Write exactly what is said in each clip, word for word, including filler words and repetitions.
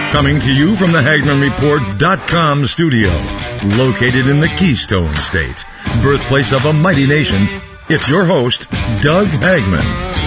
Coming to you from the Hagman Report dot com studio, located in the Keystone State, birthplace of a mighty nation, it's your host, Doug Hagman.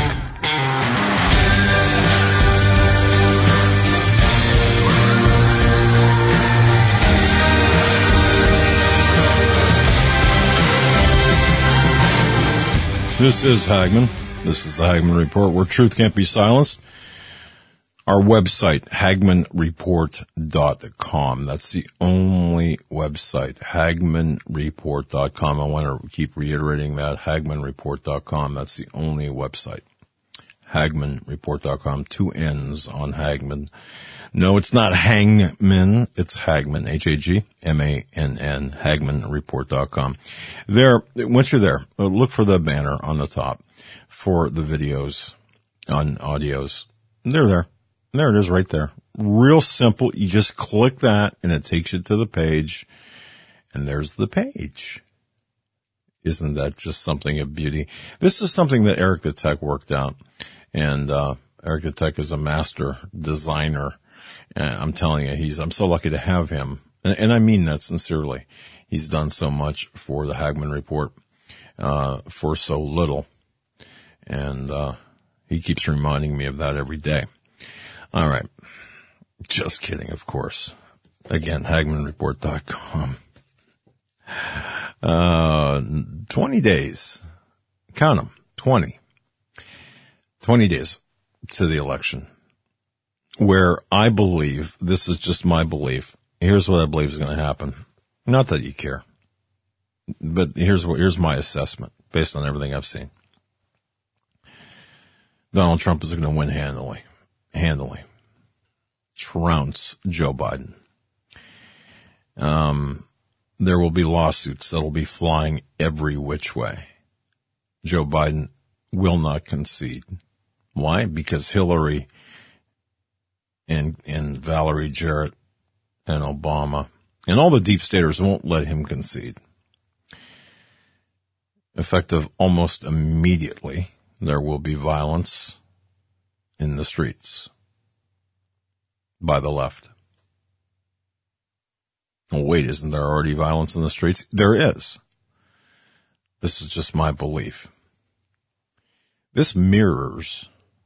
This is Hagman. This is the Hagman Report, where truth can't be silenced. Our website, Hagman Report dot com. That's the only website, Hagman Report dot com. I want to keep reiterating that, Hagman Report dot com. That's the only website, Hagman Report dot com. Two N's on Hagman. No, it's not Hangman. It's Hagman, H A G M A N N, Hagman Report dot com. There, once you're there, look for the banner on the top for the videos on audios. They're there. There it is right there. Real simple. You just click that and it takes you to the page, and there's the page. Isn't that just something of beauty? This is something that Eric the Tech worked out, and uh Eric the Tech is a master designer. And I'm telling you, he's I'm so lucky to have him, and, and I mean that sincerely. He's done so much for the Hagman Report uh for so little, and uh he keeps reminding me of that every day. All right. Just kidding, of course. Again, Hagman Report dot com. Uh, twenty days. Count them. twenty. twenty days to the election, where I believe, this is just my belief, here's what I believe is going to happen. Not that you care, but here's what, here's my assessment based on everything I've seen. Donald Trump is going to win handily. handily trounce Joe Biden. Um, there will be lawsuits that will be flying every which way. Joe Biden will not concede. Why? Because Hillary and, and Valerie Jarrett and Obama and all the deep staters won't let him concede. Effective almost immediately, there will be violence in the streets by the left. Well, wait, isn't there already violence in the streets? There is. This is just my belief. This mirrors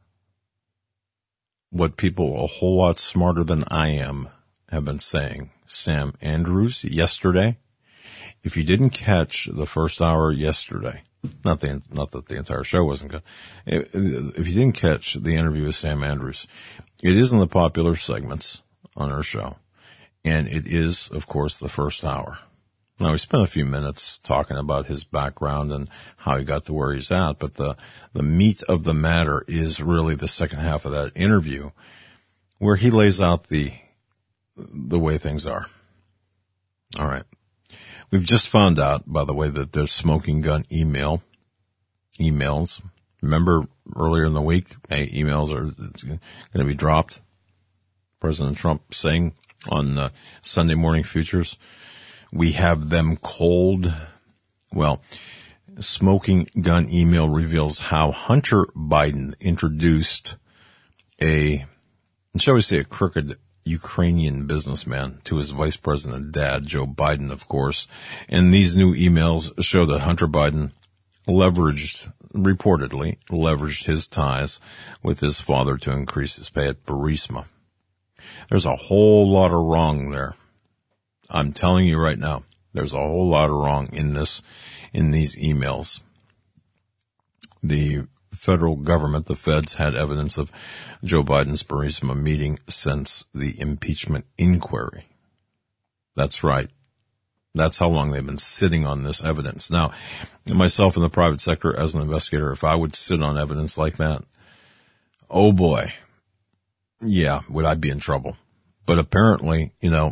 what people a whole lot smarter than I am have been saying. Sam Andrews yesterday. If you didn't catch the first hour yesterday, Not the not that the entire show wasn't good. If you didn't catch the interview with Sam Andrews, it is in the popular segments on our show, and it is, of course, the first hour. Now, we spent a few minutes talking about his background and how he got to where he's at, but the the meat of the matter is really the second half of that interview, where he lays out the the way things are. All right. We've just found out, by the way, that there's smoking gun email, emails. Remember earlier in the week, hey, emails are going to be dropped. President Trump saying on uh, Sunday Morning Futures, we have them cold. Well, smoking gun email reveals how Hunter Biden introduced a, shall we say, a crooked Ukrainian businessman to his vice president dad, Joe Biden, of course. And these new emails show that Hunter Biden leveraged, reportedly leveraged his ties with his father to increase his pay at Burisma. There's a whole lot of wrong there. I'm telling you right now, there's a whole lot of wrong in this, in these emails. The federal government, the feds, had evidence of Joe Biden's Burisma meeting since the impeachment inquiry. That's right. That's how long they've been sitting on this evidence. Now, myself in the private sector as an investigator, if I would sit on evidence like that, oh boy, yeah, would I be in trouble. But apparently, you know,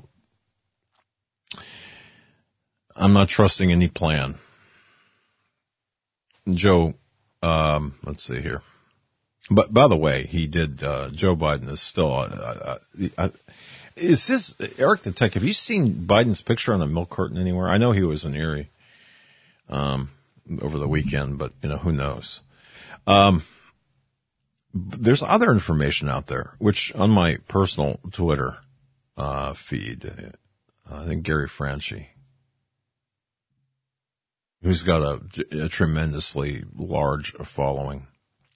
I'm not trusting any plan. Joe, um, let's see here. But by the way, he did, uh, Joe Biden is still, uh, uh, uh, is this, Eric the Tech, have you seen Biden's picture on the milk carton anywhere? I know he was in Erie, um, over the weekend, but, you know, who knows? Um, there's other information out there, which on my personal Twitter, uh, feed. Uh, I think Gary Franchi, who's got a, a tremendously large following.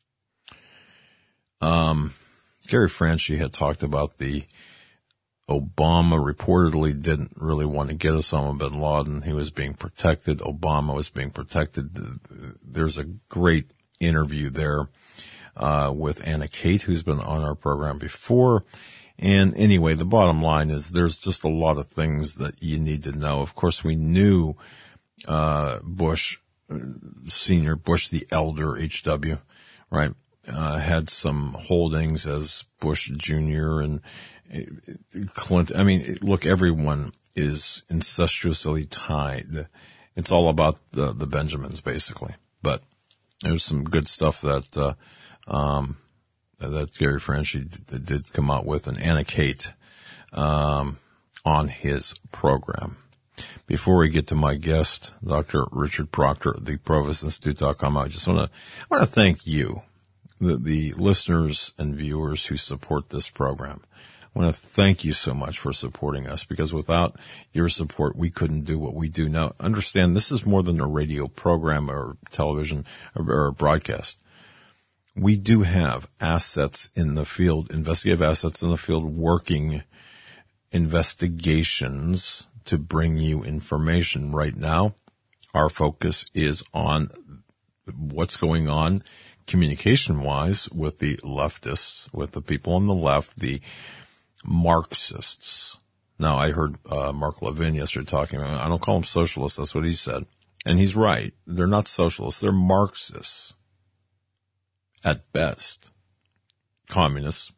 Um, Gary Franchi had talked about the Obama reportedly didn't really want to get Osama bin Laden. He was being protected. Obama was being protected. There's a great interview there uh, with Anna Kate, who's been on our program before. And anyway, the bottom line is there's just a lot of things that you need to know. Of course, we knew uh Bush Senior, Bush the Elder, H W, right, uh, had some holdings as Bush Junior and Clinton. I mean, look, everyone is incestuously tied. It's all about the, the Benjamins, basically. But there's some good stuff that uh, um, that Gary Franchi did, did come out with, and Anna Kate um, on his program. Before we get to my guest, Doctor Richard Proctor, the Provost Institute dot com, I just want to I want to thank you, the, the listeners and viewers who support this program. I want to thank you so much for supporting us, because without your support, we couldn't do what we do. Now, understand, this is more than a radio program or television or, or broadcast. We do have assets in the field, investigative assets in the field, working investigations to bring you information. Right now, our focus is on what's going on communication-wise with the leftists, with the people on the left, the Marxists. Now, I heard uh, Mark Levin yesterday talking about, I don't call them socialists, that's what he said. And he's right. They're not socialists, they're Marxists. At best. Communists.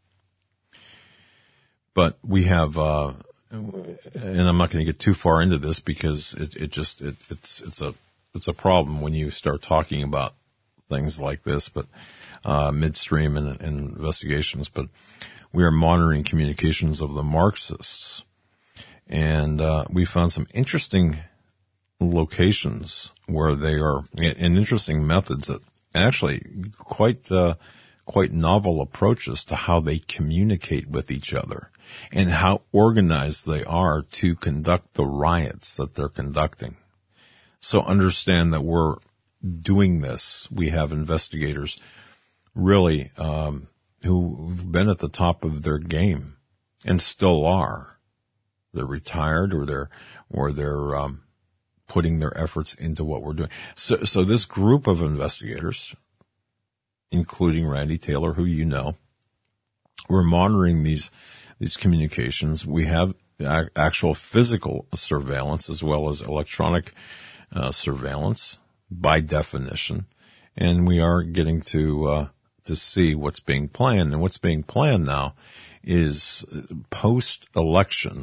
But we have, uh, and I'm not going to get too far into this because it, it just, it, it's, it's a, it's a problem when you start talking about things like this, but, uh, midstream and, and investigations, but we are monitoring communications of the Marxists. And, uh, we found some interesting locations where they are, and interesting methods that actually quite, uh, quite novel approaches to how they communicate with each other and how organized they are to conduct the riots that they're conducting. So understand that we're doing this. We have investigators really, um, who've been at the top of their game and still are. They're retired or they're, or they're, um, putting their efforts into what we're doing. So, so this group of investigators, including Randy Taylor, who you know, we're monitoring these, these communications. We have a- actual physical surveillance as well as electronic uh, surveillance by definition. And we are getting to, uh, to see what's being planned. And what's being planned now is post-election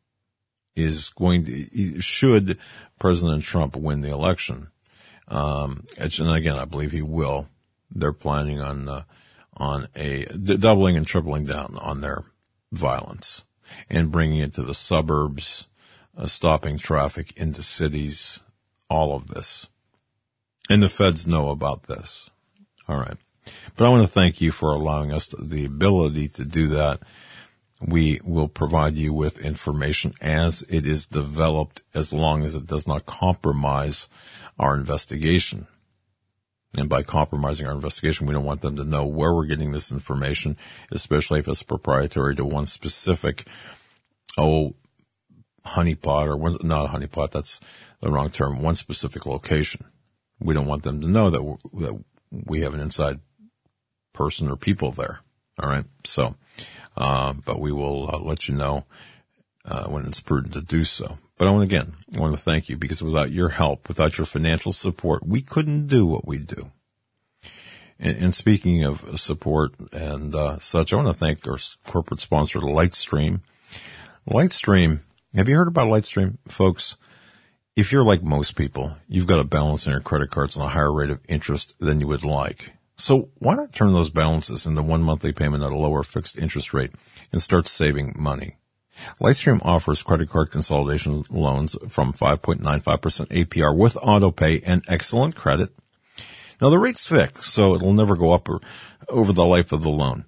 is going to, should President Trump win the election. Um, and again, I believe he will. They're planning on, uh, on a d- doubling and tripling down on their violence and bringing it to the suburbs, uh, stopping traffic into cities, all of this. And the feds know about this. All right. But I want to thank you for allowing us the ability to do that. We will provide you with information as it is developed, as long as it does not compromise our investigation. And by compromising our investigation, we don't want them to know where we're getting this information, especially if it's proprietary to one specific, oh, honeypot, or one, not a honeypot, that's the wrong term, one specific location. We don't want them to know that, that we have an inside person or people there. All right. So, uh, but we will uh, let you know, uh, when it's prudent to do so. But I want, again, I want to thank you, because without your help, without your financial support, we couldn't do what we do. And, and speaking of support and, uh, such, I want to thank our corporate sponsor, Lightstream. Lightstream. Have you heard about Lightstream, folks? If you're like most people, you've got a balance in your credit cards on a higher rate of interest than you would like. So why not turn those balances into one monthly payment at a lower fixed interest rate and start saving money? Lightstream offers credit card consolidation loans from five point nine five percent A P R with auto pay and excellent credit. Now, the rate's fixed, so it'll never go up or over the life of the loan.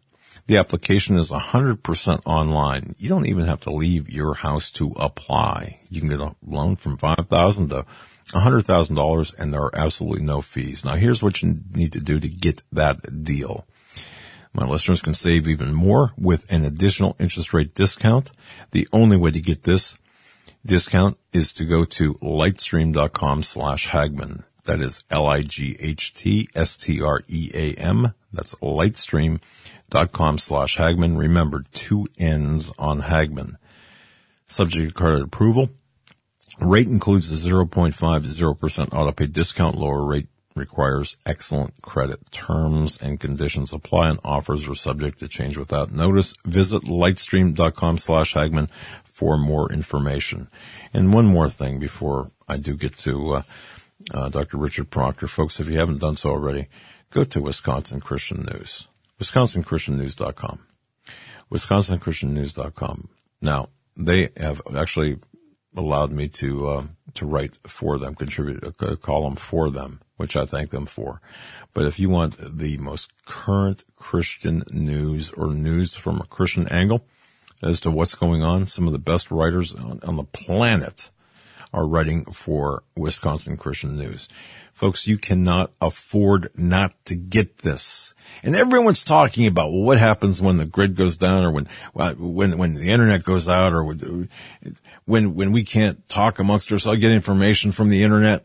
The application is one hundred percent online. You don't even have to leave your house to apply. You can get a loan from five thousand dollars to one hundred thousand dollars, and there are absolutely no fees. Now, here's what you need to do to get that deal. My listeners can save even more with an additional interest rate discount. The only way to get this discount is to go to lightstream.com slash Hagman. That is L I G H T S T R E A M. That's lightstream.com slash Hagman. Remember, two N's on Hagman. Subject to credit approval. Rate includes a zero point five to zero percent auto-pay discount. Lower rate requires excellent credit. Terms and conditions apply, and offers are subject to change without notice. Visit lightstream.com slash Hagman for more information. And one more thing before I do get to uh, uh, Doctor Richard Proctor. Folks, if you haven't done so already, go to Wisconsin Christian News, wisconsin christian news dot com, wisconsin christian news dot com. Now, they have actually allowed me to uh, to write for them, contribute a, a column for them, which I thank them for. But if you want the most current Christian news or news from a Christian angle as to what's going on, some of the best writers on, on the planet are writing for Wisconsin Christian News. Folks, you cannot afford not to get this. And everyone's talking about, well, what happens when the grid goes down, or when when when the internet goes out, or when when we can't talk amongst ourselves, get information from the internet.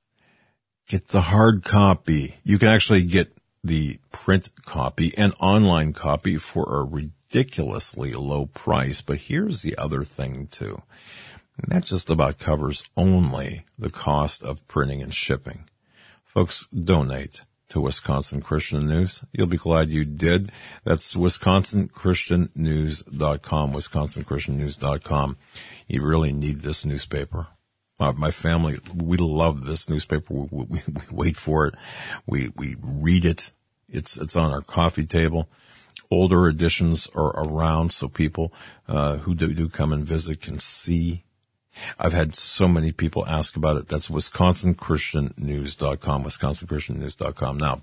Get the hard copy. You can actually get the print copy and online copy for a ridiculously low price. But here's the other thing, too. That just about covers only the cost of printing and shipping. Folks, donate to Wisconsin Christian News. You'll be glad you did. That's wisconsin christian news dot com, wisconsin christian news dot com. You really need this newspaper. Uh, my family, we love this newspaper. We, we, we wait for it. We, we read it. It's, it's on our coffee table. Older editions are around so people, uh, who do, do come and visit can see. I've had so many people ask about it. That's wisconsin christian news dot com, wisconsin christian news dot com. Now,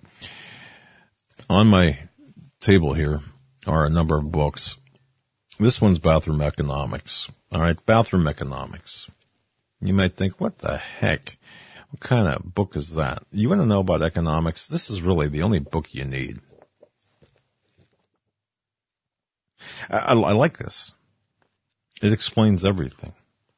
on my table here are a number of books. This one's Bathroom Economics. All right, Bathroom Economics. You might think, what the heck? What kind of book is that? You want to know about economics? This is really the only book you need. I, I, I like this. It explains everything.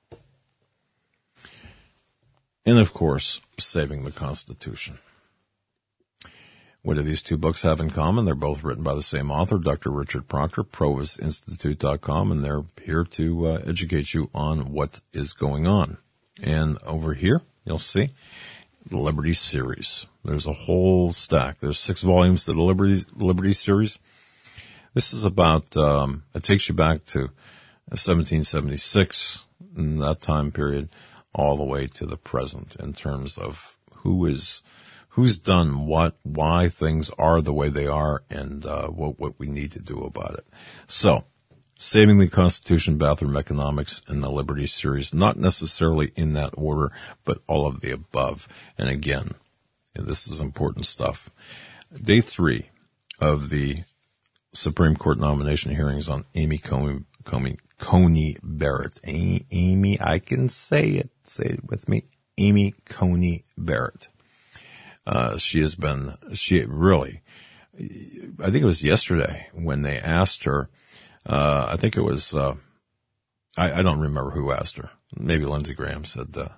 And, of course, Saving the Constitution. What do these two books have in common? They're both written by the same author, Doctor Richard Proctor, provis institute dot com, and they're here to uh, educate you on what is going on. And over here, you'll see the Liberty series. There's a whole stack. There's six volumes to the Liberty, Liberty series. This is about, um, it takes you back to seventeen seventy-six, in that time period, all the way to the present in terms of who is, who's done what, why things are the way they are, and uh, what, what we need to do about it. So, Saving the Constitution, Bathroom Economics, and the Liberty series, not necessarily in that order, but all of the above. And again, this is important stuff. Day three of the Supreme Court nomination hearings on Amy Coney, Coney, Coney Barrett. A- Amy, I can say it. Say it with me. Amy Coney Barrett. Uh, she has been, she really, I think it was yesterday when they asked her, uh, I think it was, uh, I, I don't remember who asked her. Maybe Lindsey Graham said, uh,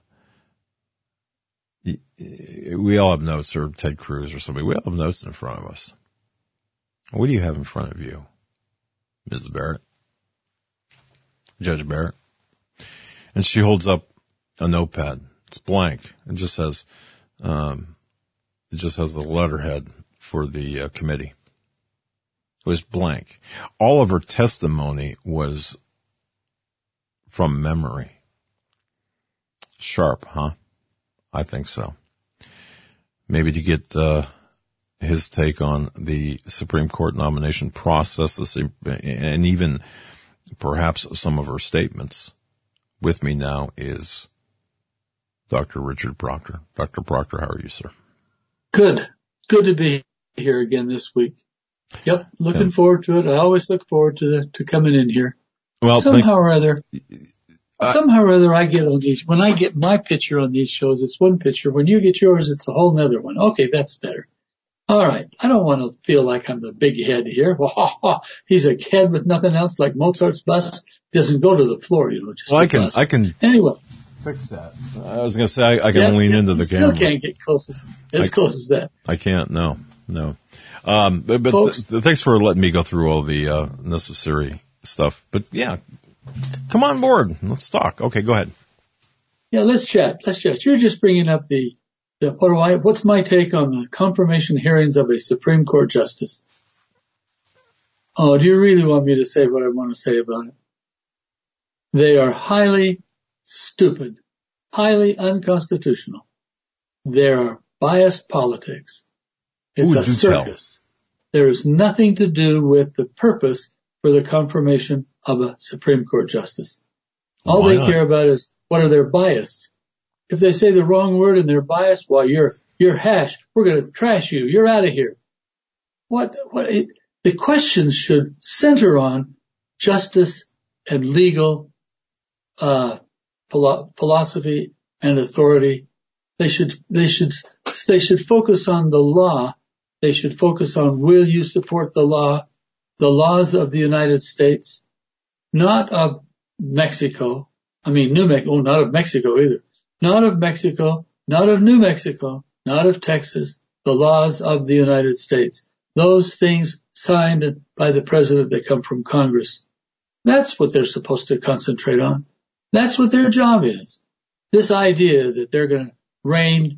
we all have notes, or Ted Cruz or somebody. We all have notes in front of us. What do you have in front of you, Missus Barrett? Judge Barrett? And she holds up a notepad. It's blank. It just says, um, it just has the letterhead for the uh, committee. It was blank. All of her testimony was from memory. Sharp, huh? I think so. Maybe to get uh, his take on the Supreme Court nomination process, and even perhaps some of her statements. With me now is Doctor Richard Proctor. Doctor Proctor, how are you, sir? Good. Good to be here again this week. Yep, looking Yeah. forward to it. I always look forward to the, to coming in here. Well, somehow think, or other, uh, somehow or other, I get on these. When I get my picture on these shows, it's one picture. When you get yours, it's a whole nother one. Okay, that's better. All right, I don't want to feel like I'm the big head here. He's a head with nothing else, like Mozart's bust doesn't go to the floor, you know. Just well, I can, bust. I can anyway fix that. I was going to say I, I can yeah, lean yeah, into the you camera. Still can't get close as, as I, close as that. I can't. No, no. Um, but, but Folks, th- th- thanks for letting me go through all the uh, necessary stuff. But yeah, come on board. Let's talk. Okay, go ahead. Yeah, let's chat. Let's chat. You're just bringing up the, the what do I? What's my take on the confirmation hearings of a Supreme Court justice? Oh, do you really want me to say what I want to say about it? They are highly stupid, highly unconstitutional. There are biased politics. It's Ooh, a do circus. There is nothing to do with the purpose for the confirmation of a Supreme Court justice. All Why they not? care about is what are their bias. If they say the wrong word and they're biased, well, you're you're hash. We're going to trash you. You're out of here. What? What? It, the questions should center on justice and legal uh, philo- philosophy and authority. They should. They should. They should focus on the law. They should focus on will you support the law, the laws of the United States, not of Mexico. I mean, New Mexico. Oh, not of Mexico either. Not of Mexico. Not of New Mexico. Not of Texas. The laws of the United States. Those things signed by the president that come from Congress. That's what they're supposed to concentrate on. That's what their job is. This idea that they're going to reign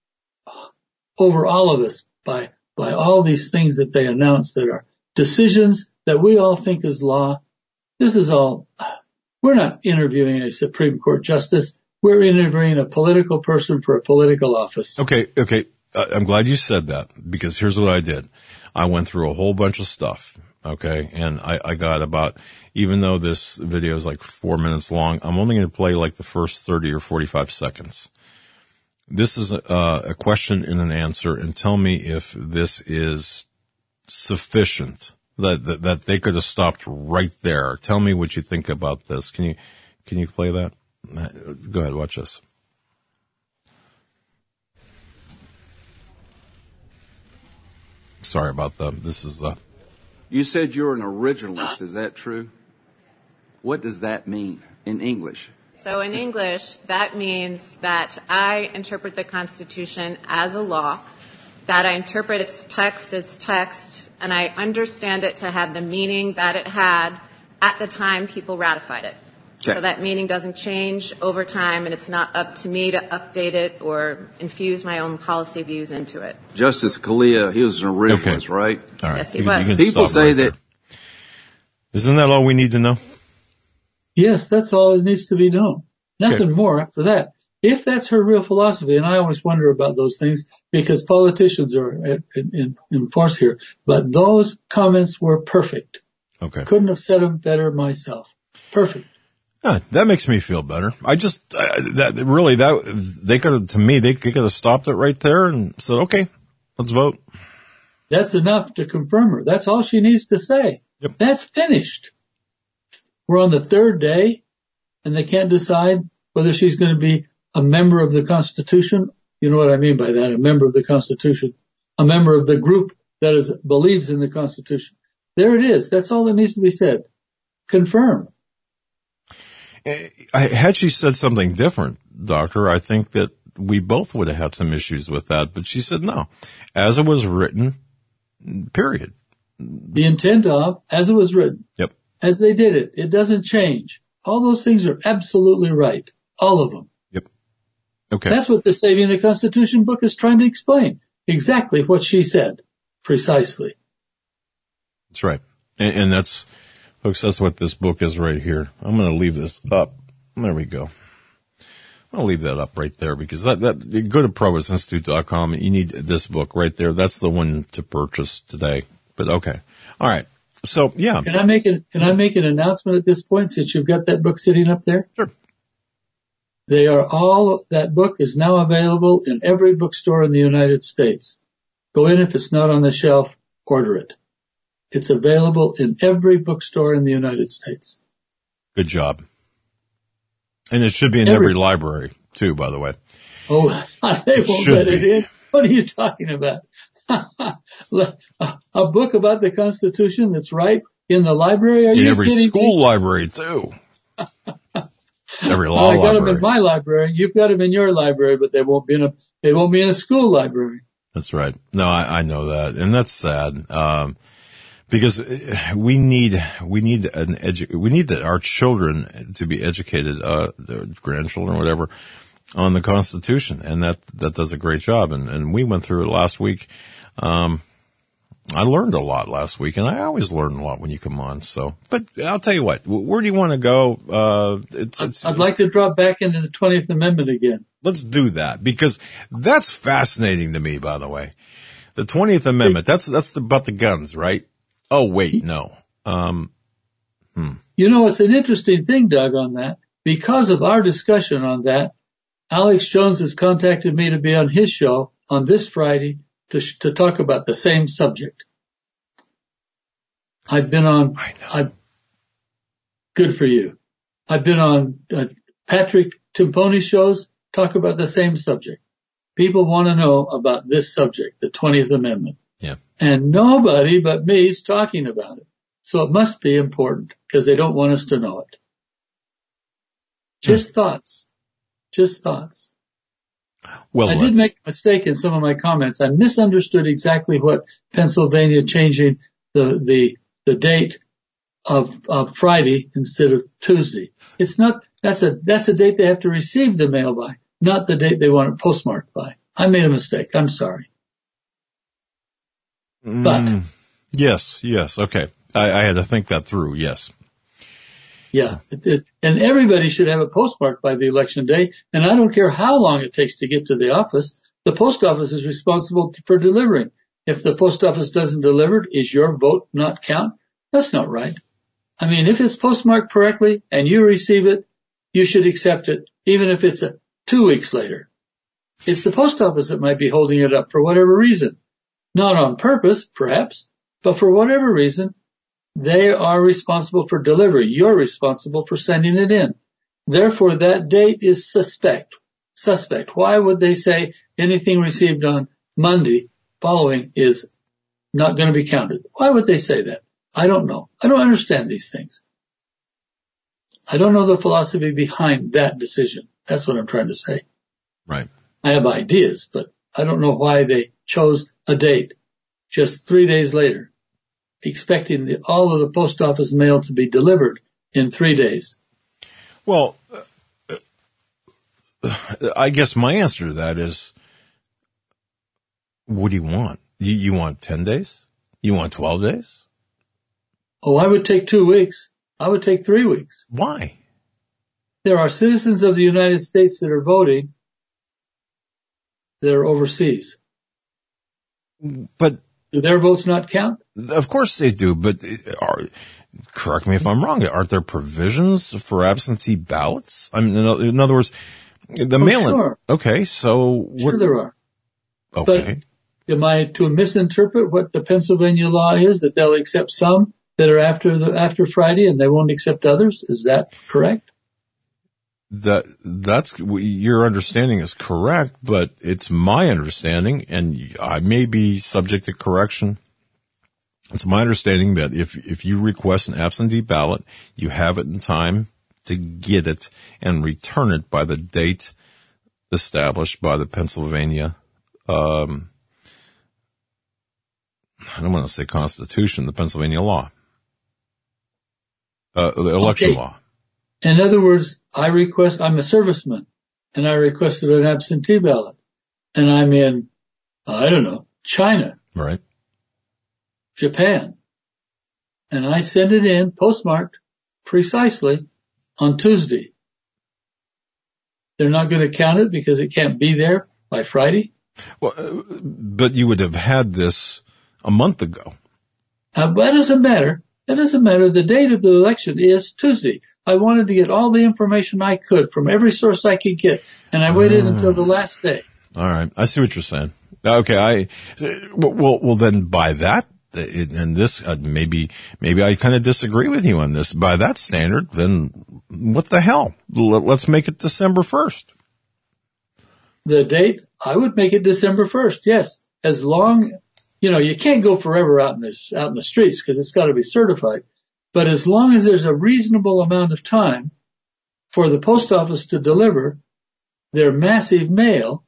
over all of us by by all these things that they announce that are decisions that we all think is law. This is all. We're not interviewing a Supreme Court justice. We're interviewing a political person for a political office. Okay, okay. Uh, I'm glad you said that because here's what I did. I went through a whole bunch of stuff. Okay. And I, I got about, even though this video is like four minutes long, I'm only going to play like the first thirty or forty-five seconds. This is a, a question and an answer, and tell me if this is sufficient that, that, that they could have stopped right there. Tell me what you think about this. Can you, can you play that? Go ahead. Watch this. Sorry about that. This is the. You said you're an originalist. Is that true? What does that mean in English? So in English, that means that I interpret the Constitution as a law, that I interpret its text as text, and I understand it to have the meaning that it had at the time people ratified it. Okay. So that meaning doesn't change over time, and it's not up to me to update it or infuse my own policy views into it. Justice Scalia, he was an originalist, Okay. right? All right. Yes, he You- was. you can People stop say right that. there. Isn't that all we need to know? Yes, that's all that needs to be known. Nothing Okay. more after that. If that's her real philosophy, and I always wonder about those things because politicians are in, in, in force here, but those comments were perfect. Okay. Couldn't have said them better myself. Perfect. Yeah, that makes me feel better. I just, uh, that really, that, they could have, to me, they, they could have stopped it right there and said, okay, let's vote. That's enough to confirm her. That's all she needs to say. Yep. That's finished. We're on the third day, and they can't decide whether she's going to be a member of the Constitution. You know what I mean by that, a member of the Constitution, a member of the group that is believes in the Constitution. There it is. That's all that needs to be said. Confirm. I, had she said something different, Doctor, I think that we both would have had some issues with that. But she said no, as it was written, period. The intent of, as it was written, Yep. as they did it, it doesn't change. All those things are absolutely right. All of them. Yep. Okay. That's what the Saving the Constitution book is trying to explain. Exactly what she said. Precisely. That's right. And, and that's, folks, that's what this book is right here. I'm going to leave this up. There we go. I'll leave that up right there because that, that, you go to Provost Institute dot com. You need this book right there. That's the one to purchase today. But okay. All right. So yeah. Can I make it, can I make an announcement at this point since you've got that book sitting up there? Sure. They are all, that book is now available in every bookstore in the United States. Go in if it's not on the shelf, order it. It's available in every bookstore in the United States. Good job. And it should be in every, every library, too, by the way. Oh, they won't let it in. What are you talking about? A book about the Constitution that's right in the library? Are in you every school me? library, too. Every law oh, I got library. them in my library. You've got them in your library, but they won't be in a, they won't be in a school library. That's right. No, I, I know that. And that's sad. Um, because we need, we need an edu, we need that our children to be educated, uh, their grandchildren, whatever, on the Constitution. And that, that does a great job. And, and we went through it last week. Um, I learned a lot last week, and I always learn a lot when you come on. So, but I'll tell you what, where do you want to go? Uh, it's, it's, I'd like to drop back into the twentieth Amendment again. Let's do that, because that's fascinating to me, by the way. The twentieth Amendment, that's, that's about the guns, right? Oh, wait, no. Um, hmm. You know, it's an interesting thing, Doug, on that. Because of our discussion on that, Alex Jones has contacted me to be on his show on this Friday to, to talk about the same subject. I've been on, I know. I've, good for you. I've been on uh, Patrick Timponi's shows, talk about the same subject. People want to know about this subject, the twentieth Amendment. Yeah. And nobody but me is talking about it. So it must be important because they don't want us to know it. Just hmm. thoughts. Just thoughts. Well, I did make a mistake in some of my comments. I misunderstood exactly what Pennsylvania changing the, the, the date of, of Friday instead of Tuesday. It's not, that's a, that's a date they have to receive the mail by, not the date they want it postmarked by. I made a mistake. I'm sorry. Mm, but. Yes, yes. Okay. I, I had to think that through. Yes. Yeah. It, it, and everybody should have it postmarked by the election day. And I don't care how long it takes to get to the office. The post office is responsible for delivering. If the post office doesn't deliver, is your vote not count? That's not right. I mean, if it's postmarked correctly and you receive it, you should accept it, even if it's a, two weeks later. It's the post office that might be holding it up for whatever reason. Not on purpose, perhaps, but for whatever reason, they are responsible for delivery. You're responsible for sending it in. Therefore, that date is suspect. Suspect. Why would they say anything received on Monday following is not going to be counted? Why would they say that? I don't know. I don't understand these things. I don't know the philosophy behind that decision. That's what I'm trying to say. Right. I have ideas, but I don't know why they chose a date just three days later, expecting the, all of the post office mail to be delivered in three days. Well, uh, I guess my answer to that is, what do you want? You, you want ten days? You want twelve days? Oh, I would take two weeks. I would take three weeks. Why? There are citizens of the United States that are voting that are overseas. But do their votes not count? Of course they do, but are, correct me if I'm wrong, aren't there provisions for absentee ballots? I mean, in, in other words, the oh, mail-in. Sure. Okay, so sure what? there are. Okay. But am I to misinterpret what the Pennsylvania law is, that they'll accept some that are after the after Friday and they won't accept others? Is that correct? That that's your understanding is correct, but it's my understanding, and I may be subject to correction. It's my understanding that if if you request an absentee ballot, you have it in time to get it and return it by the date established by the Pennsylvania. Um, I don't want to say Constitution, the Pennsylvania law, uh, the election okay. law. In other words, I request, I'm a serviceman, and I requested an absentee ballot, and I'm in, I don't know, China. Right. Japan. And I send it in postmarked precisely on Tuesday. They're not going to count it because it can't be there by Friday. Well, uh, but you would have had this a month ago. Uh, that doesn't matter. That doesn't matter. The date of the election is Tuesday. I wanted to get all the information I could from every source I could get, and I waited uh, until the last day. All right. I see what you're saying. Okay. I, well, well, then by that and this, uh, maybe, maybe I kind of disagree with you on this. By that standard, then what the hell? Let's make it December first. The date, I would make it December first, yes. As long, you know, you can't go forever out in this, out in the streets because it's got to be certified. But as long as there's a reasonable amount of time for the post office to deliver their massive mail,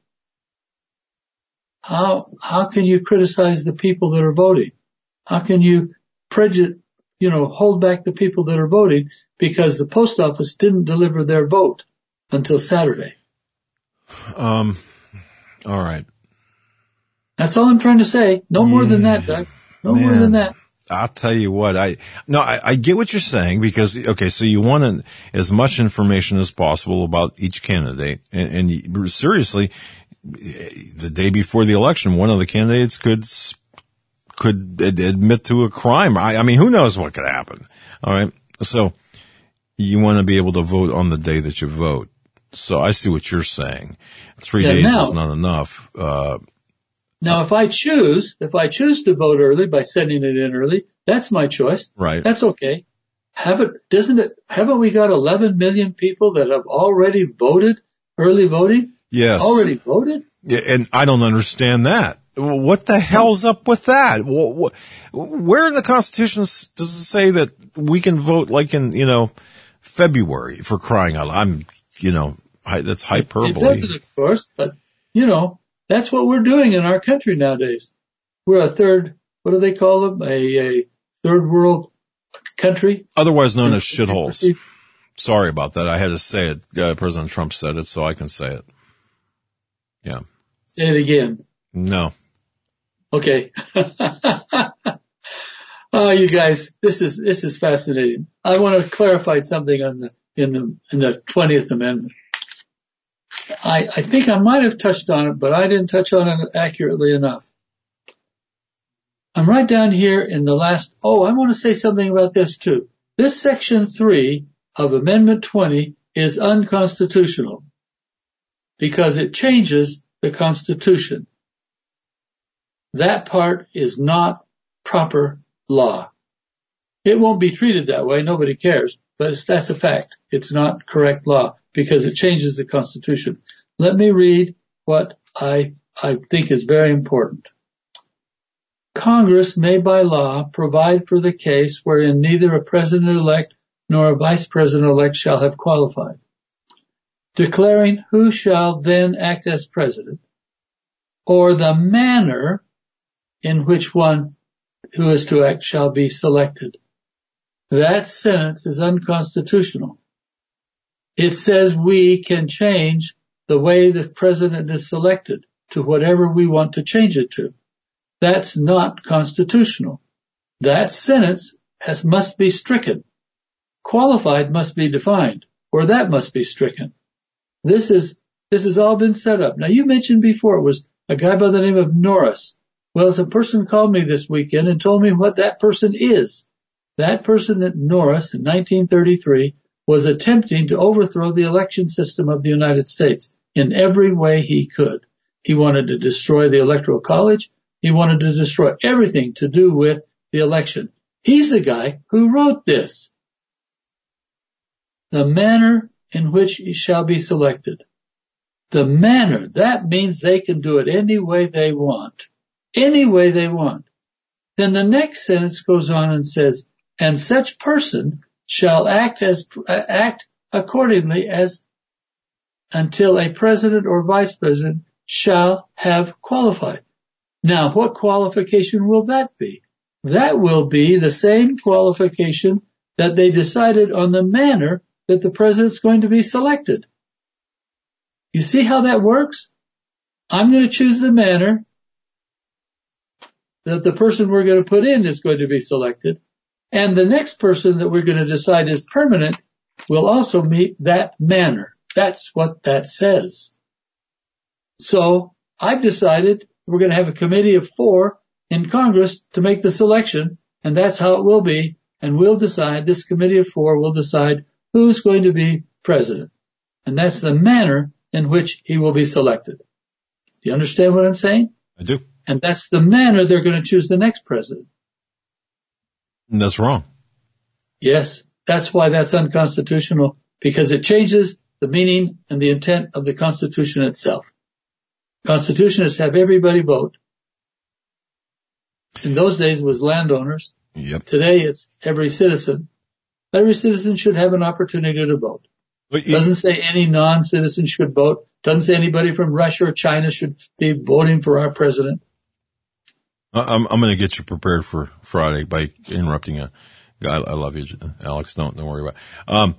how, how can you criticize the people that are voting? How can you prejudice, you know, hold back the people that are voting because the post office didn't deliver their vote until Saturday? Um, all right. That's all I'm trying to say. No yeah, more than that, Doug. No man, more than that. I'll tell you what, I, no, I, I get what you're saying because, okay, so you want an, as much information as possible about each candidate. And, and you, seriously, the day before the election, one of the candidates could, could admit to a crime. I, I mean, who knows what could happen? All right. So you want to be able to vote on the day that you vote. So I see what you're saying. Three yeah, days now, is not enough. Uh, now, if I choose, if I choose to vote early by sending it in early, that's my choice. Right. That's okay. Haven't, doesn't it, haven't we got eleven million people that have already voted early voting? Yes. Already voted? Yeah, and I don't understand that. What the hell's up with that? Where in the Constitution does it say that we can vote like in, you know, February, for crying out loud? I'm, you know, that's hyperbole. It doesn't, of course, but, you know, that's what we're doing in our country nowadays. We're a third, what do they call them? A, a third world country? Otherwise known as shitholes. Sorry about that. I had to say it. Uh, President Trump said it, so I can say it. Yeah. Say it again. No. Okay. Oh, you guys, this is, this is fascinating. I want to clarify something on the, in the, in the twentieth Amendment. I, I think I might have touched on it, but I didn't touch on it accurately enough. I'm right down here in the last, oh, I want to say something about this too. This section three of Amendment twenty is unconstitutional because it changes the Constitution. That part is not proper law. It won't be treated that way. Nobody cares, but it's, that's a fact. It's not correct law because it changes the Constitution. Let me read what I, I think is very important. Congress may by law provide for the case wherein neither a president-elect nor a vice president-elect shall have qualified, declaring who shall then act as president, or the manner in which one who is to act shall be selected. That sentence is unconstitutional. It says we can change the way the president is selected to whatever we want to change it to. That's not constitutional. That sentence has, must be stricken. Qualified must be defined, or that must be stricken. This is, this has all been set up. Now, you mentioned before it was a guy by the name of Norris. Well, as a person called me this weekend and told me what that person is. That person at Norris in nineteen thirty-three was attempting to overthrow the election system of the United States in every way he could. He wanted to destroy the Electoral College. He wanted to destroy everything to do with the election. He's the guy who wrote this. The manner in which he shall be selected. The manner, that means they can do it any way they want. Any way they want. Then the next sentence goes on and says, and such person shall act as, act accordingly as until a president or vice president shall have qualified. Now, what qualification will that be? That will be the same qualification that they decided on the manner that the president's going to be selected. You see how that works? I'm going to choose the manner that the person we're going to put in is going to be selected, and the next person that we're going to decide is permanent will also meet that manner. That's what that says. So I've decided we're going to have a committee of four in Congress to make the selection, and that's how it will be, and we'll decide, this committee of four will decide who's going to be president, and that's the manner in which he will be selected. Do you understand what I'm saying? I do. And that's the manner they're going to choose the next president. And that's wrong. Yes, that's why that's unconstitutional, because it changes the meaning and the intent of the Constitution itself. Constitutionists have everybody vote. In those days it was landowners. Yep. Today it's every citizen. Every citizen should have an opportunity to vote. But it doesn't say any non-citizen should vote. Doesn't say anybody from Russia or China should be voting for our president. I'm, I'm going to get you prepared for Friday by interrupting you. I, I love you, Alex. Don't, don't worry about it. Um,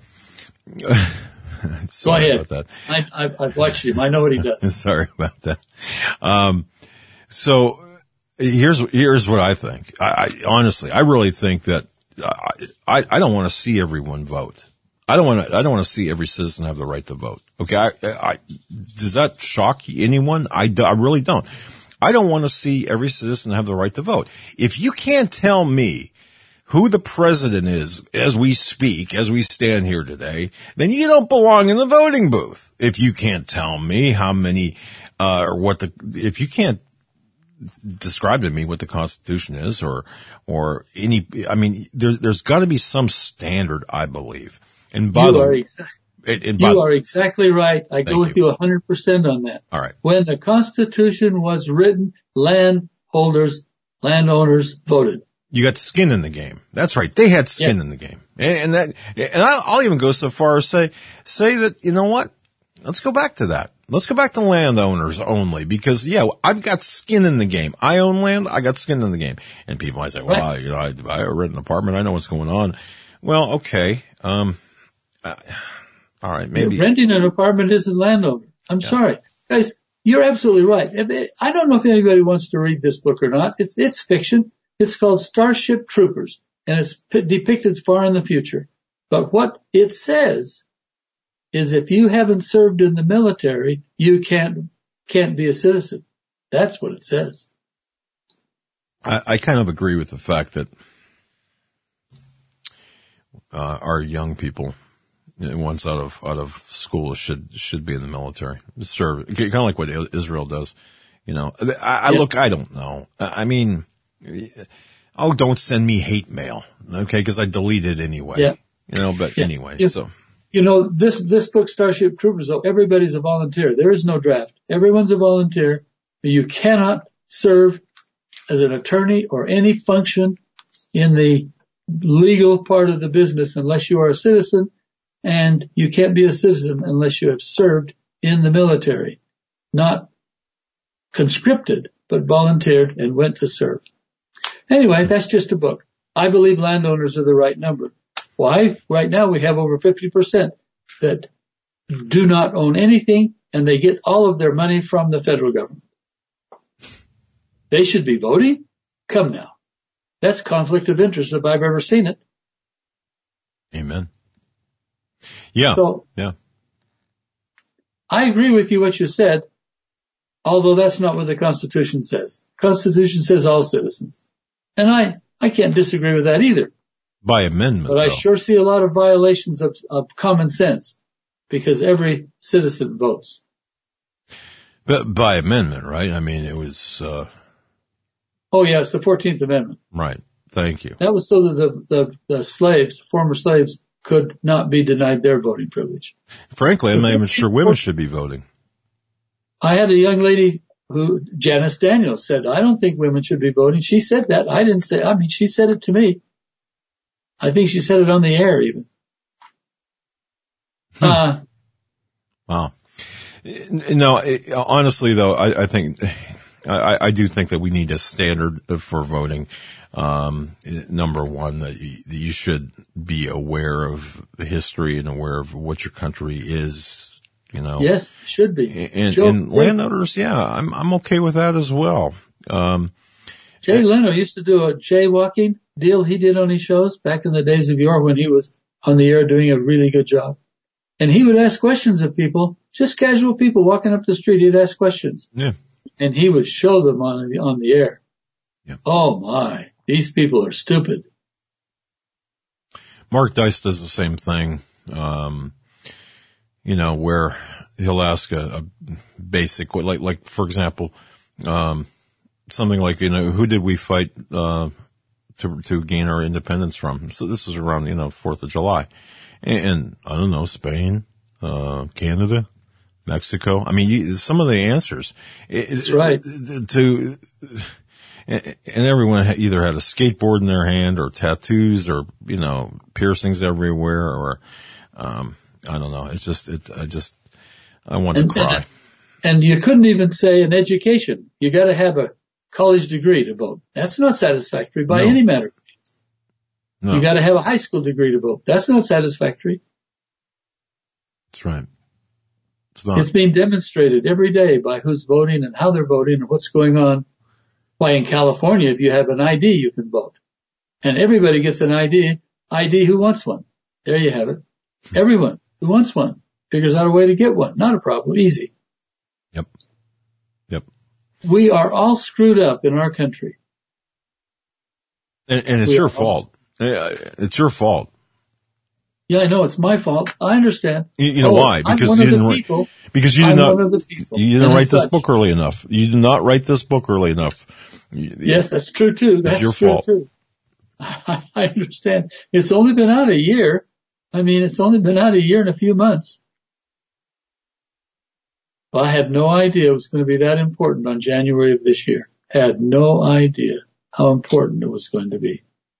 Go ahead. About that. I, I, I've watched him. I know what he does. Sorry about that. Um, so here's, here's what I think. I, I honestly, I really think that I, I, I don't want to see everyone vote. I don't want to, I don't want to see every citizen have the right to vote. Okay. I, I, does that shock anyone? I, I really don't. I don't want to see every citizen have the right to vote. If you can't tell me who the president is as we speak, as we stand here today, then you don't belong in the voting booth. If you can't tell me how many, uh, or what the, if you can't describe to me what the Constitution is or, or any, I mean, there, there's got to be some standard, I believe. And by you the are, way, exa- and, and you by, are exactly right. I go with you one hundred percent on that. All right. When the Constitution was written, landholders, landowners voted. You got skin in the game. That's right. They had skin yeah. in the game. And, and that, and I'll, I'll even go so far as say, say that, you know what? Let's go back to that. Let's go back to landowners only because, yeah, I've got skin in the game. I own land. I got skin in the game. And people might say, well, right. I, you know, I, I rent an apartment. I know what's going on. Well, okay. Um, uh, all right. Maybe yeah, renting an apartment isn't landowner. I'm yeah. sorry. Guys, you're absolutely right. I don't know if anybody wants to read this book or not. It's, it's fiction. It's called Starship Troopers, and it's p- depicted far in the future. But what it says is if you haven't served in the military, you can't can't be a citizen. That's what it says. I, I kind of agree with the fact that uh, our young people, once out of out of school, should should be in the military, serve, kind of like what Israel does. You know, I, I yeah. look, I don't know. I mean. Oh, don't send me hate mail, okay? Because I delete it anyway. Yeah. You know, but yeah. anyway, you, so. You know, this, this book, Starship Troopers, though, everybody's a volunteer. There is no draft. Everyone's a volunteer. You cannot serve as an attorney or any function in the legal part of the business unless you are a citizen, and you can't be a citizen unless you have served in the military. Not conscripted, but volunteered and went to serve. Anyway, that's just a book. I believe landowners are the right number. Why? Right now we have over fifty percent that do not own anything, and they get all of their money from the federal government. They should be voting? Come now. That's conflict of interest if I've ever seen it. Amen. Yeah. So, yeah. I agree with you what you said, although that's not what the Constitution says. The Constitution says all citizens. And I, I can't disagree with that either. By amendment, But I though. sure see a lot of violations of, of common sense because every citizen votes. But by amendment, right? I mean, it was, uh. Oh, yeah, it's the fourteenth Amendment. Right. Thank you. That was so that the, the, the slaves, former slaves, could not be denied their voting privilege. Frankly, I'm not even sure women should be voting. I had a young lady who, Janice Daniels, said, I don't think women should be voting. She said that. I didn't say, I mean, she said it to me. I think she said it on the air even. Hmm. Uh, wow. No, it, honestly though, I, I think, I, I do think that we need a standard for voting. Um, number one, that you, that you should be aware of the history and aware of what your country is. You know, yes, it should be. And, Joe, and landowners, yeah, I'm I'm okay with that as well. Um, Jay Leno used to do a jaywalking deal he did on his shows back in the days of yore when he was on the air doing a really good job. And he would ask questions of people, just casual people walking up the street. He'd ask questions, yeah, and he would show them on the on the air. Yeah. Oh my, these people are stupid. Mark Dice does the same thing. Um, you know, where he'll ask a, a basic, like, like, for example, um, something like, you know, who did we fight, uh, to, to gain our independence from. So this is around, you know, fourth of July. And, and I don't know, Spain, uh, Canada, Mexico. I mean, you, some of the answers. It, That's right. To, and everyone either had a skateboard in their hand or tattoos or, you know, piercings everywhere or, um, I don't know. It's just, it, I just, I want and, to cry. And, and you couldn't even say an education. You got to have a college degree to vote. That's not satisfactory by No. any matter of means. No. You got to have a high school degree to vote. That's not satisfactory. That's right. It's not. It's being demonstrated every day by who's voting and how they're voting and what's going on. Why in California, if you have an I D, you can vote. And everybody gets an I D, I D who wants one. There you have it. Everyone who wants one figures out a way to get one. Not a problem. Easy. Yep. Yep. We are all screwed up in our country. And, and it's We your are fault. It's your fault. Yeah, I know it's my fault. I understand. You, you know oh, why? I'm Because one you of the didn't write, people. because you did I'm not, one of the people. you didn't And write as this such- book early enough. You did not write this book early enough. You- Yes, that's true too. That's It's your true fault. too. I, I understand. It's only been out a year. I mean, it's only been out a year and a few months. Well, I had no idea it was going to be that important on January of this year. Had no idea how important it was going to be.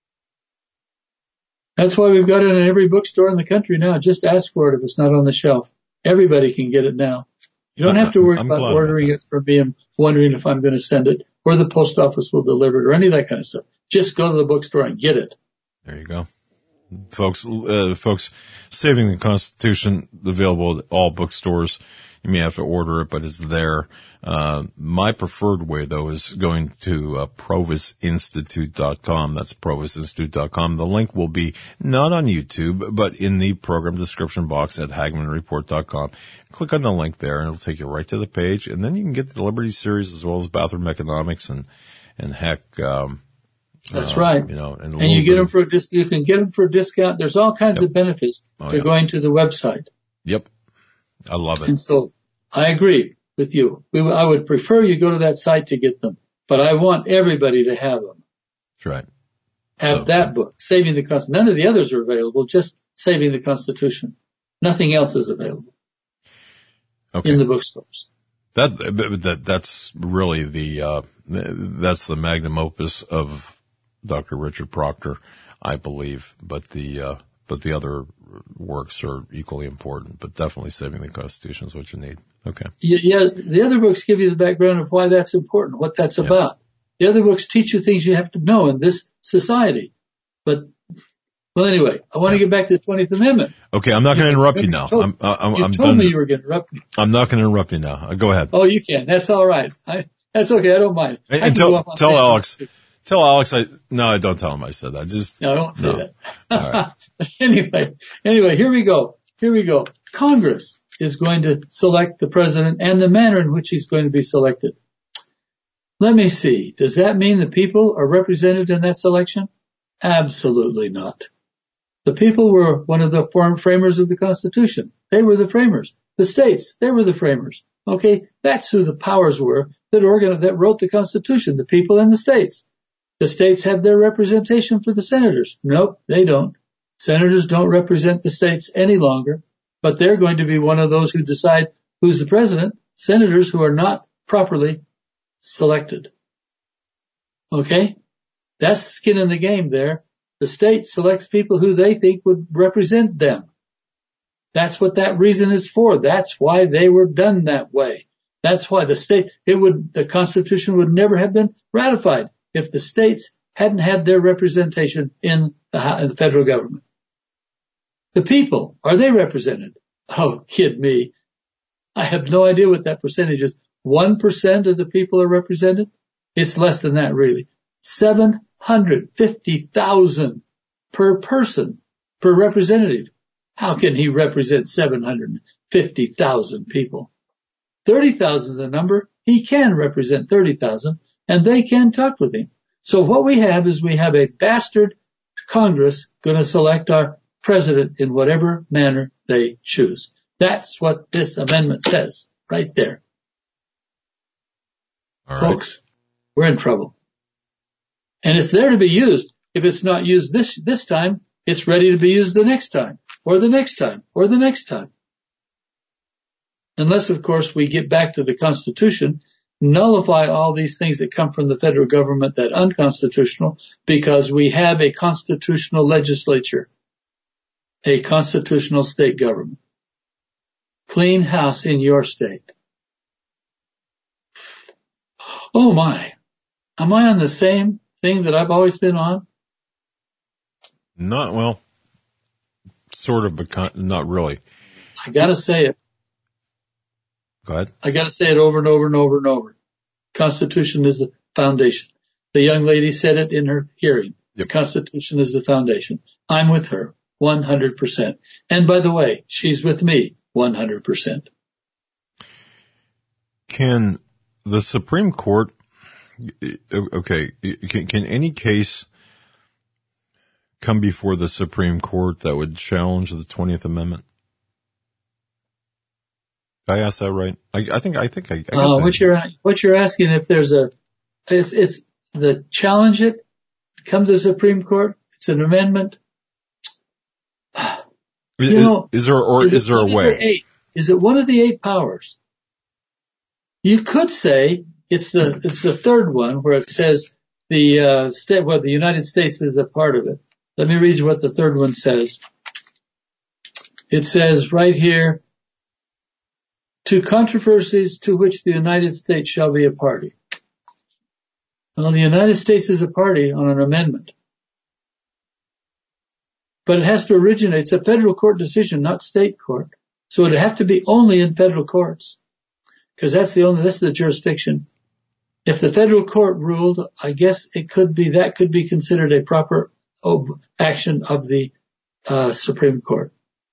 That's why we've got it in every bookstore in the country now. Just ask for it if it's not on the shelf. Everybody can get it now. You don't have to worry I'm about glad about ordering that. it from me and wondering if I'm going to send it or the post office will deliver it or any of that kind of stuff. Just go to the bookstore and get it. There you go. Folks, uh, folks, Saving the Constitution, available at all bookstores. You may have to order it, but it's there. Uh, my preferred way, though, is going to uh, provis institute dot com. That's provis institute dot com. The link will be not on YouTube, but in the program description box at hagmann report dot com. Click on the link there, and it'll take you right to the page. And then you can get the Liberty series as well as Bathroom Economics and, and heck, um, That's uh, right. You know, and, a And you little get bit them of- for a dis- you can get them for a discount. There's all kinds Yep. of benefits Oh, to yeah. going to the website. Yep. I love it. And so I agree with you. We, I would prefer you go to that site to get them, but I want everybody to have them. That's right. Have So- that book, Saving the Constitution. None of the others are available, just Saving the Constitution. Nothing else is available Okay. in the bookstores. That, that, that's really the, uh, that's the magnum opus of Doctor Richard Proctor, I believe. But the, uh, but the other works are equally important, but definitely Saving the Constitution is what you need. Okay. Yeah, yeah, the other books give you the background of why that's important, what that's Yeah. about. The other books teach you things you have to know in this society. But, well, anyway, I want to get back to the twentieth Amendment. Okay. I'm not going to interrupt you now. told- I'm, I'm, You I'm told done. me you were going to interrupt me. I'm not going to interrupt you now. Uh, Go ahead. Oh, you can. That's all right. I, that's okay. I don't mind. And, I and can go tell, off on tell tangents. Alex, tell Alex I, no, I don't tell him I said that. Just, No, don't say No. that. All right. anyway, anyway, here we go. Here we go. Congress is going to select the president and the manner in which he's going to be selected. Let me see. Does that mean the people are represented in that selection? Absolutely not. The people were one of the form framers of the Constitution. They were the framers. The states, they were the framers. Okay, that's who the powers were that organ that wrote the Constitution, the people and the states. The states have their representation for the senators. Nope, they don't. Senators don't represent the states any longer, but they're going to be one of those who decide who's the president, senators who are not properly selected. Okay? That's skin in the game there. The state selects people who they think would represent them. That's what that reason is for. That's why they were done that way. That's why the state, it would, the Constitution would never have been ratified if the states hadn't had their representation in the, in the federal government. The people, are they represented? Oh, kid me. I have no idea what that percentage is. One percent of the people are represented? It's less than that, really. seven hundred fifty thousand per person, per representative. How can he represent seven hundred fifty thousand people? thirty thousand is the number. He can represent thirty thousand, and they can talk with him. So what we have is we have a bastard Congress going to select our president in whatever manner they choose. That's what this amendment says right there. All right. Folks, we're in trouble. And it's there to be used. if it's not used this, this time, it's ready to be used the next time, or the next time, or the next time. Unless, of course, we get back to the Constitution, nullify all these things that come from the federal government that are unconstitutional, because we have a constitutional legislature, a constitutional state government. Clean house in your state. Oh my. Am I on the same thing that I've always been on? Not, well, sort of, but not really. I gotta say it. Go ahead. I gotta say it over and over and over and over. Constitution is the foundation. The young lady said it in her hearing. Yep. The Constitution is the foundation. I'm with her, one hundred percent. And by the way, she's with me, one hundred percent. Can the Supreme Court, okay, can, can any case come before the Supreme Court that would challenge the twentieth Amendment? Did I ask that right? I, I think I think I. I uh, what you're what you're asking, if there's a, it's it's the challenge it, come to the Supreme Court. It's an amendment. You is, know, is there or is, is there a way? Eight? Is it one of the eight powers? You could say it's the it's the third one where it says the uh, state where the United States is a part of it. Let me read you what the third one says. It says right here, to controversies to which the United States shall be a party. Well, the United States is a party on an amendment. But it has to originate. It's a federal court decision, not state court. So it would have to be only in federal courts. Because that's the only, that's the jurisdiction. If the federal court ruled, I guess it could be, that could be considered a proper action of the uh, Supreme Court.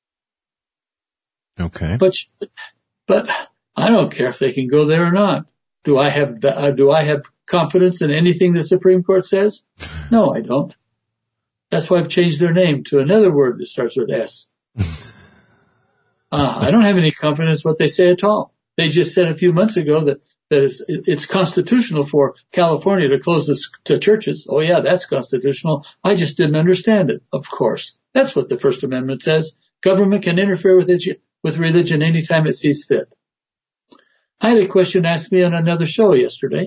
Okay. But, but I don't care if they can go there or not. Do I have, uh, do I have confidence in anything the Supreme Court says? No, I don't. That's why I've changed their name to another word that starts with S. Uh, I don't have any confidence in what they say at all. They just said a few months ago that, that it's, it's constitutional for California to close the to churches. Oh yeah, that's constitutional. I just didn't understand it. Of course. That's what the First Amendment says. Government can interfere with it, with religion anytime it sees fit. I had a question asked me on another show yesterday.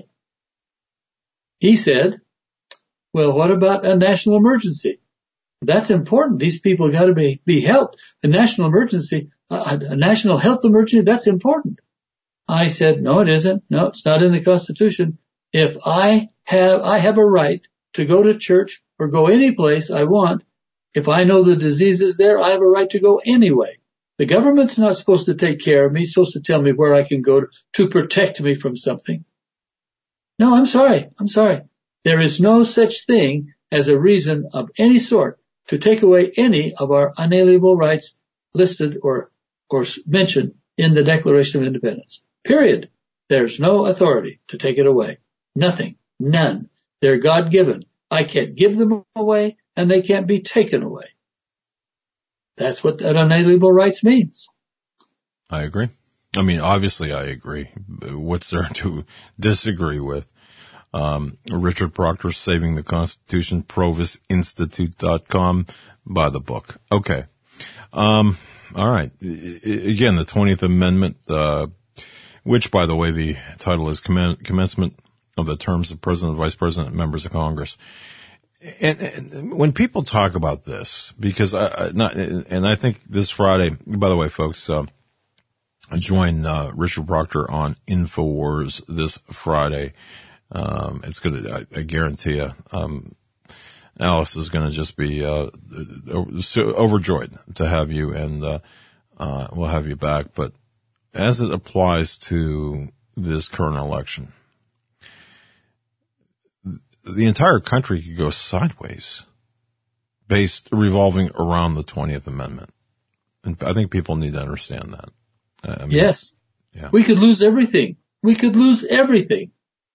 He said, well, what about a national emergency? That's important. These people got to be, be helped. A national emergency, a, a national health emergency, that's important. I said, no, it isn't. No, it's not in the Constitution. If I have, I have a right to go to church or go any place I want. If I know the disease is there, I have a right to go anyway. The government's not supposed to take care of me, it's supposed to tell me where I can go to, to protect me from something. No, I'm sorry. I'm sorry. There is no such thing as a reason of any sort to take away any of our unalienable rights listed or, or mentioned in the Declaration of Independence. Period. There's no authority to take it away. Nothing. None. They're God-given. I can't give them away, and they can't be taken away. That's what that unalienable rights means. I agree. I mean, obviously I agree. What's there to disagree with? Um, Richard Proctor, Saving the Constitution, Provis Institute dot com. Buy the book. Okay. Um, all right. I, again, the twentieth Amendment, uh, which, by the way, the title is Commen- Commencement of the Terms of President, Vice President, and Members of Congress. And, and when people talk about this, because I, I not, and I think this Friday, by the way, folks, uh, join, uh, Richard Proctor on InfoWars this Friday. Um, it's gonna, I, I guarantee you, um, Alice is gonna just be, uh, so overjoyed to have you, and, uh, uh, we'll have you back. But as it applies to this current election, the entire country could go sideways based revolving around the twentieth Amendment. And I think people need to understand that. I mean, yes. Yeah. We could lose everything. We could lose everything.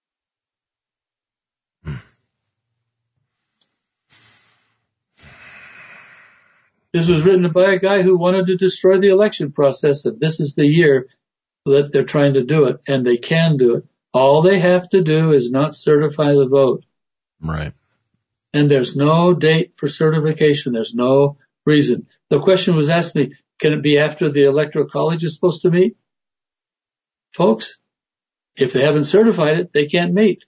This was written by a guy who wanted to destroy the election process, and this is the year that they're trying to do it, and they can do it. All they have to do is not certify the vote. Right. and there's no date for certification. There's no reason. The question was asked me, can it be after the Electoral College is supposed to meet? Folks, if they haven't certified it, they can't meet.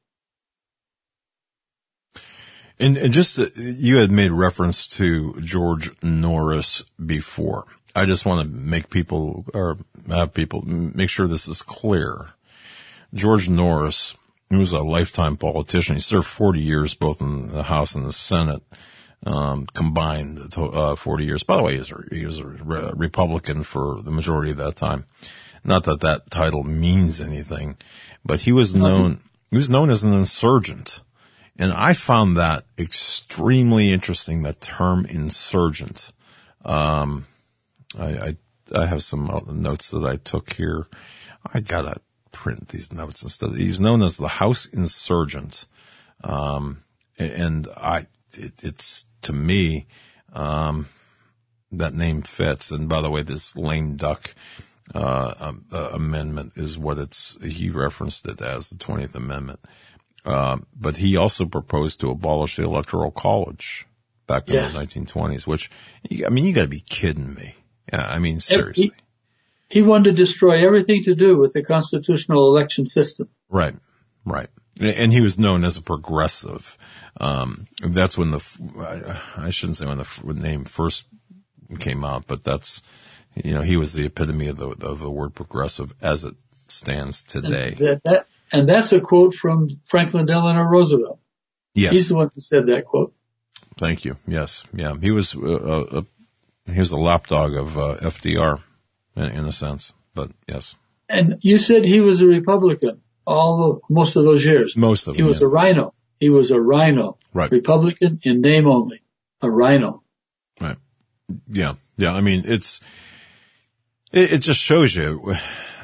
And, and just, uh, you had made reference to George Norris before. I just want to make people, or have people, make sure this is clear. George Norris, he was a lifetime politician. He served forty years both in the House and the Senate, um, combined, uh, forty years. By the way, he was a, he was a re- Republican for the majority of that time. Not that that title means anything, but he was known, he was known as an insurgent. And I found that extremely interesting, that term insurgent. Um, I, I, I have some notes that I took here. I gotta print these notes instead. He's known as the House Insurgent. Um, and I, it, it's to me, um, that name fits. And by the way, this lame duck, uh, uh, amendment is what it's, he referenced it as the twentieth Amendment. Uh, but he also proposed to abolish the Electoral College back in yes. the nineteen twenties, which, I mean, you gotta be kidding me. Yeah, I mean, seriously. He, he wanted to destroy everything to do with the constitutional election system. Right, right. And he was known as a progressive. Um, that's when the, I shouldn't say when the name first came out, but that's, you know, he was the epitome of the, of the word progressive as it stands today. That, that, And that's a quote from Franklin Delano Roosevelt. Yes. He's the one who said that quote. Thank you. Yes. Yeah. He was, uh, a, he was the lapdog of, uh, F D R in, in a sense, but yes. And you said he was a Republican all of, most of those years. Most of them. He was yeah. a rhino. He was a rhino. Right. Republican in name only. A rhino. Right. Yeah. Yeah. I mean, it's, it, it just shows you,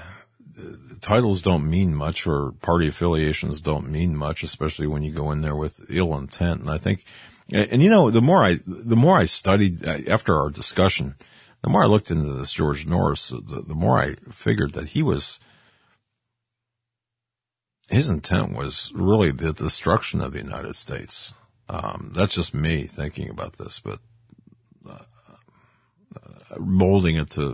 titles don't mean much, or party affiliations don't mean much, especially when you go in there with ill intent. And I think, and, and you know, the more I, the more I studied after our discussion, the more I looked into this George Norris, the, the more I figured that he was, his intent was really the destruction of the United States. Um, that's just me thinking about this, but uh, uh, molding it to.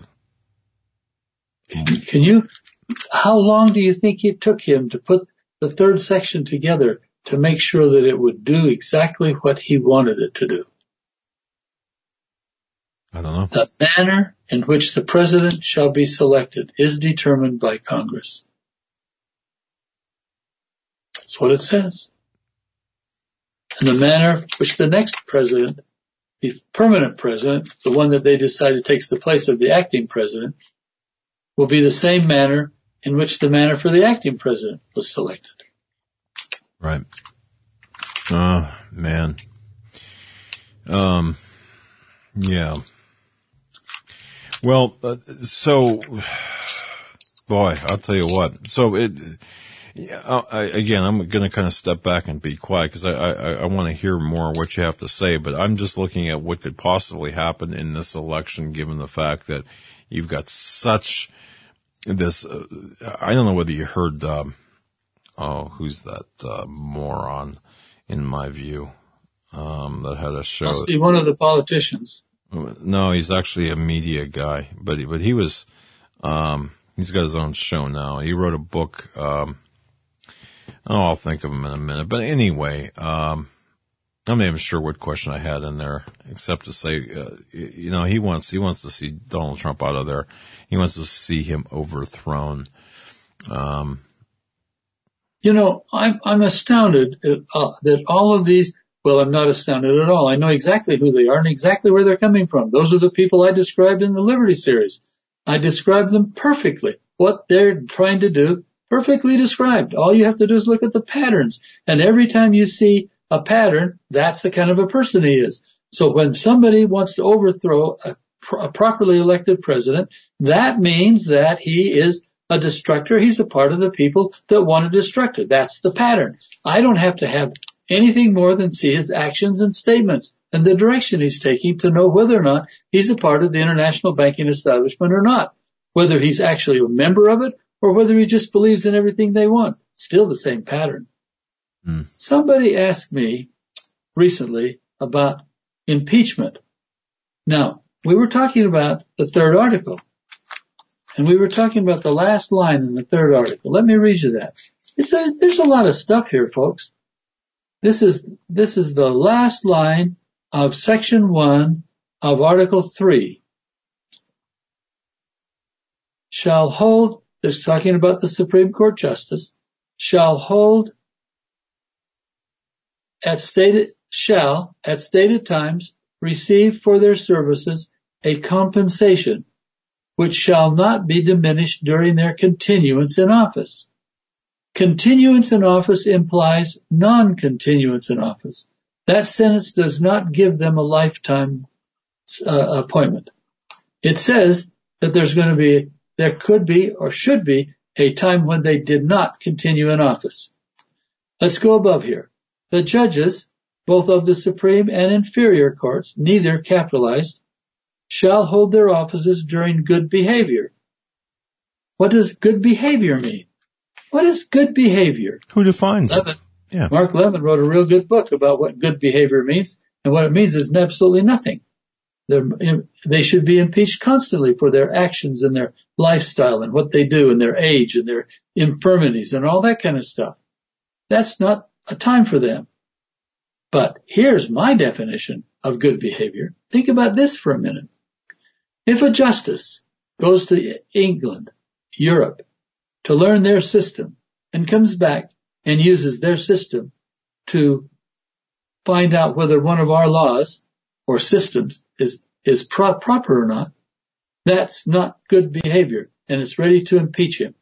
Can you? How long do you think it took him to put the third section together to make sure that it would do exactly what he wanted it to do? I don't know. The manner in which the president shall be selected is determined by Congress. That's what it says. And the manner in which the next president, the permanent president, the one that they decided takes the place of the acting president, will be the same manner in which the manner for the acting president was selected. Right. Oh, man. Um, yeah. Well, uh, so, boy, I'll tell you what. So it, yeah, I, again, I'm going to kind of step back and be quiet because I, I, I want to hear more what you have to say, but I'm just looking at what could possibly happen in this election given the fact that you've got such this, uh, I don't know whether you heard, um, oh, who's that, uh, moron in my view, um, that had a show. Must be one of the politicians. No, he's actually a media guy, but, but he was, um, he's got his own show now. He wrote a book, um, oh, I'll think of him in a minute, but anyway, um, I'm not even sure what question I had in there, except to say, uh, you know, he wants, he wants to see Donald Trump out of there. He wants to see him overthrown. Um, you know, I'm, I'm astounded at, uh, that all of these, well, I'm not astounded at all. I know exactly who they are and exactly where they're coming from. Those are the people I described in the Liberty series. I described them perfectly. What they're trying to do, perfectly described. All you have to do is look at the patterns. And every time you see a pattern, that's the kind of a person he is. So when somebody wants to overthrow a, pr- a properly elected president, that means that he is a destructor. He's a part of the people that want to destruct it. That's the pattern. I don't have to have anything more than see his actions and statements and the direction he's taking to know whether or not he's a part of the international banking establishment or not, whether he's actually a member of it or whether he just believes in everything they want. Still the same pattern. Mm. Somebody asked me, recently about impeachment. Now, we were talking about the third article, and we were talking about the last line in the third article. Let me read you that. It's a, there's a lot of stuff here, folks. This is, this is the last line of section one of article three. Shall hold, there's talking about the Supreme Court justice, shall hold at stated, shall at stated times receive for their services a compensation which shall not be diminished during their continuance in office. Continuance in office implies non-continuance in office. That sentence does not give them a lifetime uh, appointment. It says that there's going to be, there could be or should be a time when they did not continue in office. Let's go above here. The judges, both of the Supreme and inferior courts, neither capitalized, shall hold their offices during good behavior. What does good behavior mean? What is good behavior? Who defines Levin, it? Yeah. Mark Levin wrote a real good book about what good behavior means, and what it means is absolutely nothing. They're, they should be impeached constantly for their actions and their lifestyle and what they do and their age and their infirmities and all that kind of stuff. That's not a time for them. But here's my definition of good behavior. Think about this for a minute. If a justice goes to England, Europe, to learn their system and comes back and uses their system to find out whether one of our laws or systems is, is pro- proper or not, that's not good behavior, and it's ready to impeach him.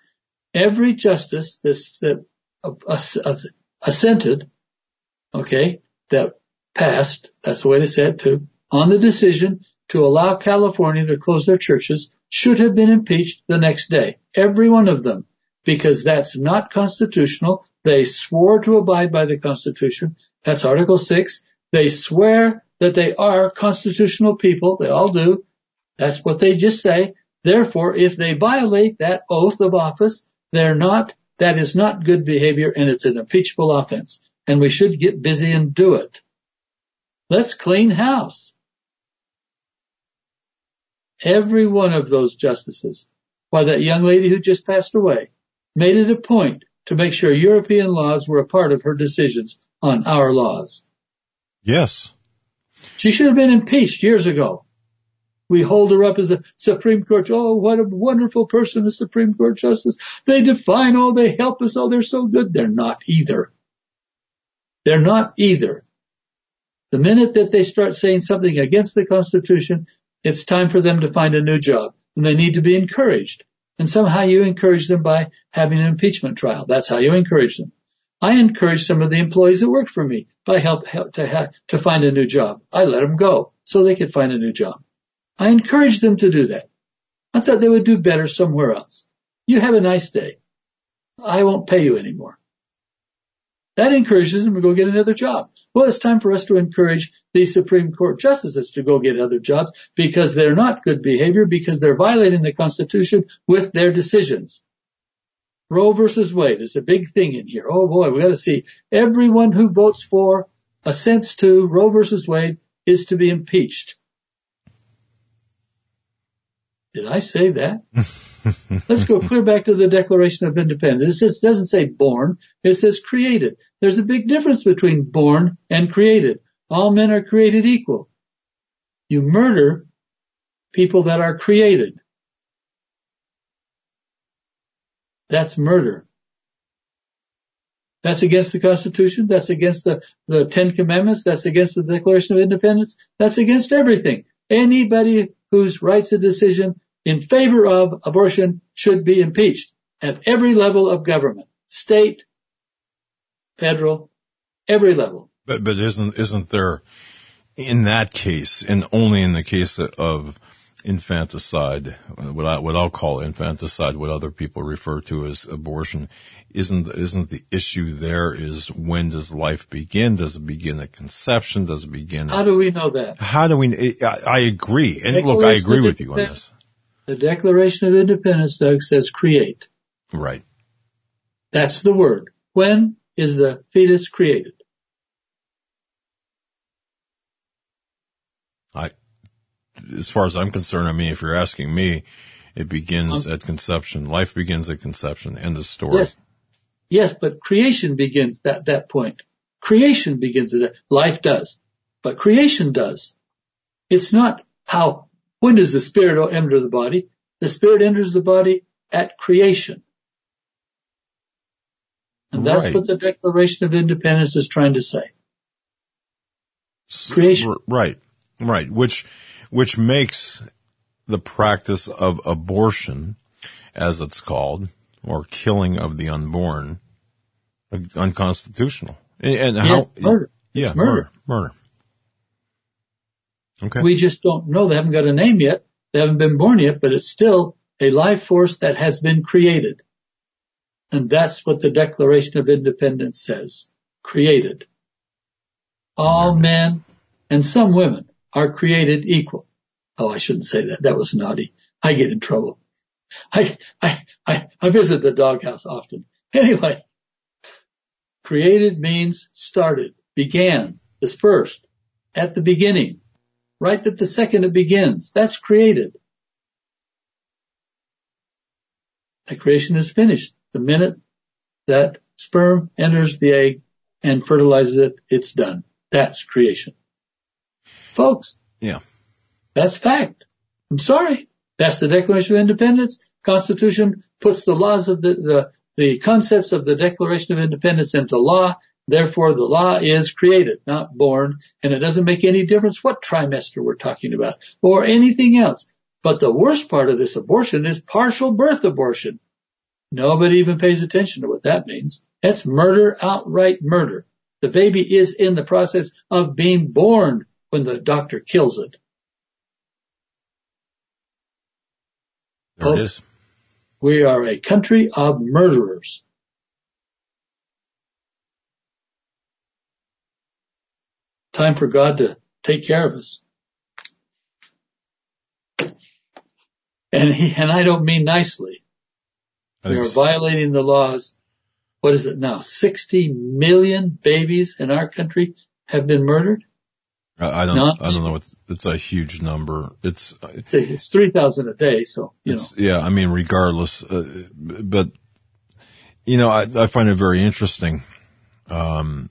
Every justice that's, that uh, assented, okay, that passed, that's the way to say it too, on the decision to allow California to close their churches should have been impeached the next day. Every one of them. Because that's not constitutional. They swore to abide by the Constitution. That's Article six. They swear that they are constitutional people. They all do. That's what they just say. Therefore, if they violate that oath of office, they're not, that is not good behavior, and it's an impeachable offense. And we should get busy and do it. Let's clean house. Every one of those justices, why that young lady who just passed away, made it a point to make sure European laws were a part of her decisions on our laws. Yes. She should have been impeached years ago. We hold her up as a Supreme Court. Oh, what a wonderful person, a Supreme Court justice. They define all, they help us, oh, they're so good. They're not either. They're not either. The minute that they start saying something against the Constitution, it's time for them to find a new job, and they need to be encouraged. And somehow you encourage them by having an impeachment trial. That's how you encourage them. I encourage some of the employees that work for me by help, help to ha- to find a new job. I let them go so they could find a new job. I encourage them to do that. I thought they would do better somewhere else. You have a nice day. I won't pay you anymore. That encourages them to go get another job. Well, it's time for us to encourage these Supreme Court justices to go get other jobs because they're not good behavior, because they're violating the Constitution with their decisions. Roe versus Wade is a big thing in here. Oh boy, we got to see everyone who votes for, assents to Roe versus Wade is to be impeached. Did I say that? Let's go clear back to the Declaration of Independence. It says, doesn't say born, it says created. There's a big difference between born and created. All men are created equal. You murder people that are created. That's murder. That's against the Constitution. That's against the, the Ten Commandments. That's against the Declaration of Independence. That's against everything. Anybody who writes a decision in favor of abortion should be impeached at every level of government, state, federal, every level. But but isn't isn't there, in that case, and only in the case of infanticide, what I what I'll call infanticide, what other people refer to as abortion, isn't isn't the issue there is when does life begin? Does it begin at conception? Does it begin? How do we know that? How do we? I, I agree, and look, I agree with you on this. The Declaration of Independence, Doug, says create. Right. That's the word. When is the fetus created? I, as far as I'm concerned, I mean, if you're asking me, it begins um, at conception. Life begins at conception. End of story. Yes, yes, but creation begins at that point. Creation begins at that. Life does, but creation does. It's not how. When does the spirit enter the body? The spirit enters the body at creation. And that's right. what the Declaration of Independence is trying to say. Creation. Right, right. Which, which makes the practice of abortion, as it's called, or killing of the unborn, unconstitutional. And how? Yes, murder. Yeah, it's murder. murder. Murder. Okay. We just don't know. They haven't got a name yet. They haven't been born yet, but it's still a life force that has been created. And that's what the Declaration of Independence says. Created. All men and some women are created equal. Oh, I shouldn't say that. That was naughty. I get in trouble. I, I, I, I visit the doghouse often. Anyway, created means started, began, dispersed, at the beginning. Right at the second it begins. That's created. That creation is finished. The minute that sperm enters the egg and fertilizes it, it's done. That's creation. Folks. Yeah. That's fact. I'm sorry. That's the Declaration of Independence. Constitution puts the laws of the, the, the concepts of the Declaration of Independence into law. Therefore, the law is created, not born, and it doesn't make any difference what trimester we're talking about or anything else. But the worst part of this abortion is partial birth abortion. Nobody even pays attention to what that means. That's murder, outright murder. The baby is in the process of being born when the doctor kills it. There it is. We are a country of murderers. Time for God to take care of us. And he, and I don't mean nicely. We are violating the laws. What is it now? sixty million babies in our country have been murdered? I don't, Not, I don't know. It's, it's a huge number. It's, it's, a, it's three thousand a day. So, you know. Yeah. I mean, regardless, uh, but, you know, I, I find it very interesting. Um,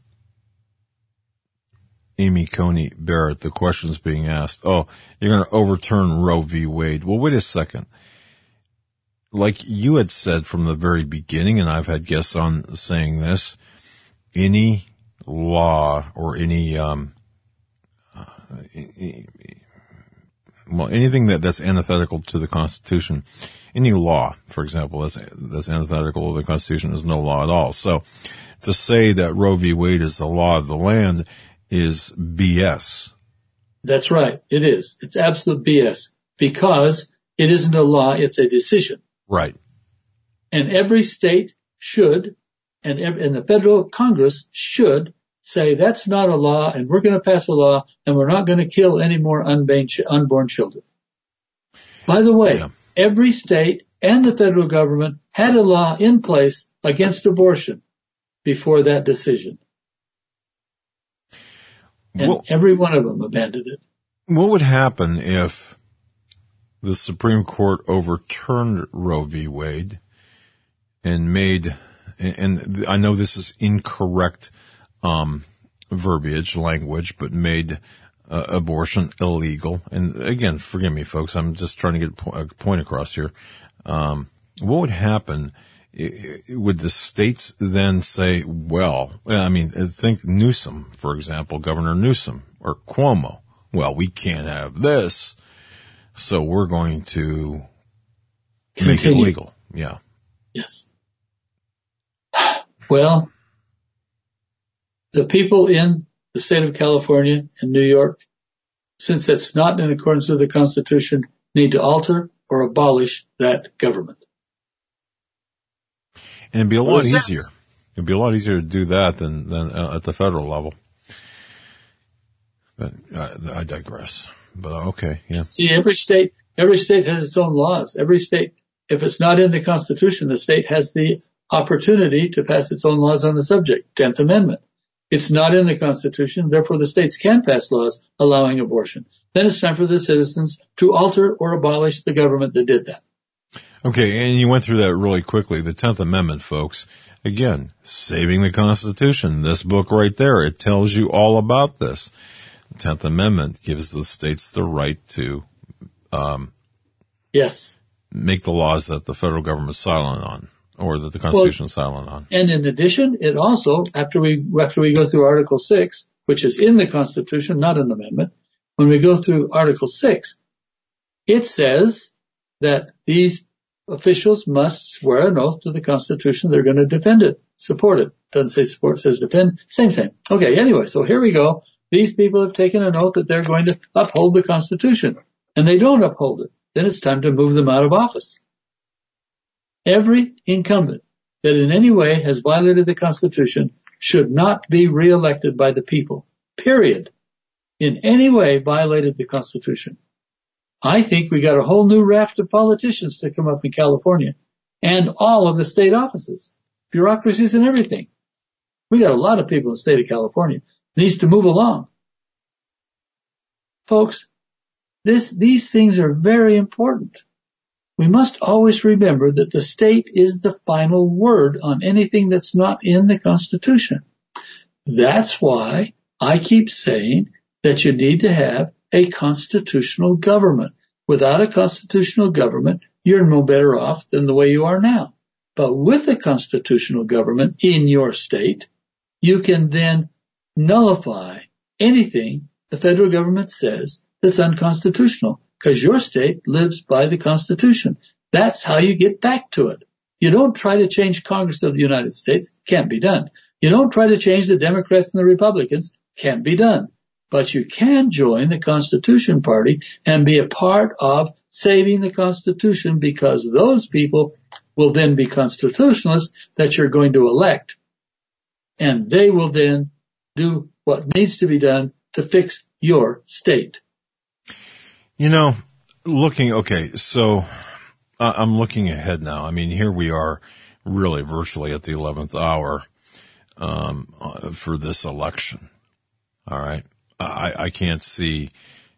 Amy Coney Barrett, the question's being asked, oh, you're going to overturn Roe v. Wade. Well, wait a second. Like you had said from the very beginning, and I've had guests on saying this, any law or any, um, uh, well, anything that, that's antithetical to the Constitution, any law, for example, that's, that's antithetical to the Constitution is no law at all. So to say that Roe v. Wade is the law of the land is B S. That's right. It is. It's absolute B S because it isn't a law. It's a decision. Right. And every state should, and, and the federal Congress should say that's not a law and we're going to pass a law and we're not going to kill any more unborn children. By the way, yeah. Every state and the federal government had a law in place against abortion before that decision. And well, every one of them abandoned it. What would happen if the Supreme Court overturned Roe v. Wade and made, and I know this is incorrect um verbiage, language, but made uh, abortion illegal? And again, forgive me, folks, I'm just trying to get a point across here. Um, what would happen? Would the states then say, well, I mean, think Newsom, for example, Governor Newsom or Cuomo. Well, we can't have this, so we're going to Continue. make it legal. Yeah. Yes. Well, the people in the state of California and New York, since that's not in accordance with the Constitution, need to alter or abolish that government. And it'd be a lot easier. It'd be a lot easier to do that than, than uh, at the federal level. But uh, I digress. But uh, okay, yeah. See, every state, every state has its own laws. Every state, if it's not in the Constitution, the state has the opportunity to pass its own laws on the subject. Tenth Amendment. It's not in the Constitution. Therefore, the states can pass laws allowing abortion. Then it's time for the citizens to alter or abolish the government that did that. Okay, and you went through that really quickly. The tenth Amendment, folks. Again, saving the Constitution. This book right there, it tells you all about this. The tenth Amendment gives the states the right to um, yes, make the laws that the federal government is silent on, or that the Constitution well, is silent on. And in addition, it also, after we after we go through Article six, which is in the Constitution, not an amendment, when we go through Article six, it says that these officials must swear an oath to the Constitution. They're going to defend it, support it. Doesn't say support, says defend. Same, same. Okay, anyway, so here we go. These people have taken an oath that they're going to uphold the Constitution, and they don't uphold it. Then it's time to move them out of office. Every incumbent that in any way has violated the Constitution should not be reelected by the people, period. In any way violated the Constitution. I think we got a whole new raft of politicians to come up in California and all of the state offices, bureaucracies and everything. We got a lot of people in the state of California. It needs to move along. Folks, this, these things are very important. We must always remember that the state is the final word on anything that's not in the Constitution. That's why I keep saying that you need to have a constitutional government. Without a constitutional government, you're no better off than the way you are now. But with a constitutional government in your state, you can then nullify anything the federal government says that's unconstitutional, because your state lives by the Constitution. That's how you get back to it. You don't try to change Congress of the United States. Can't be done. You don't try to change the Democrats and the Republicans. Can't be done. But you can join the Constitution Party and be a part of saving the Constitution, because those people will then be constitutionalists that you're going to elect. And they will then do what needs to be done to fix your state. You know, looking, okay, so uh, I'm looking ahead now. I mean, here we are really virtually at the eleventh hour um, uh, for this election. All right. I, I can't see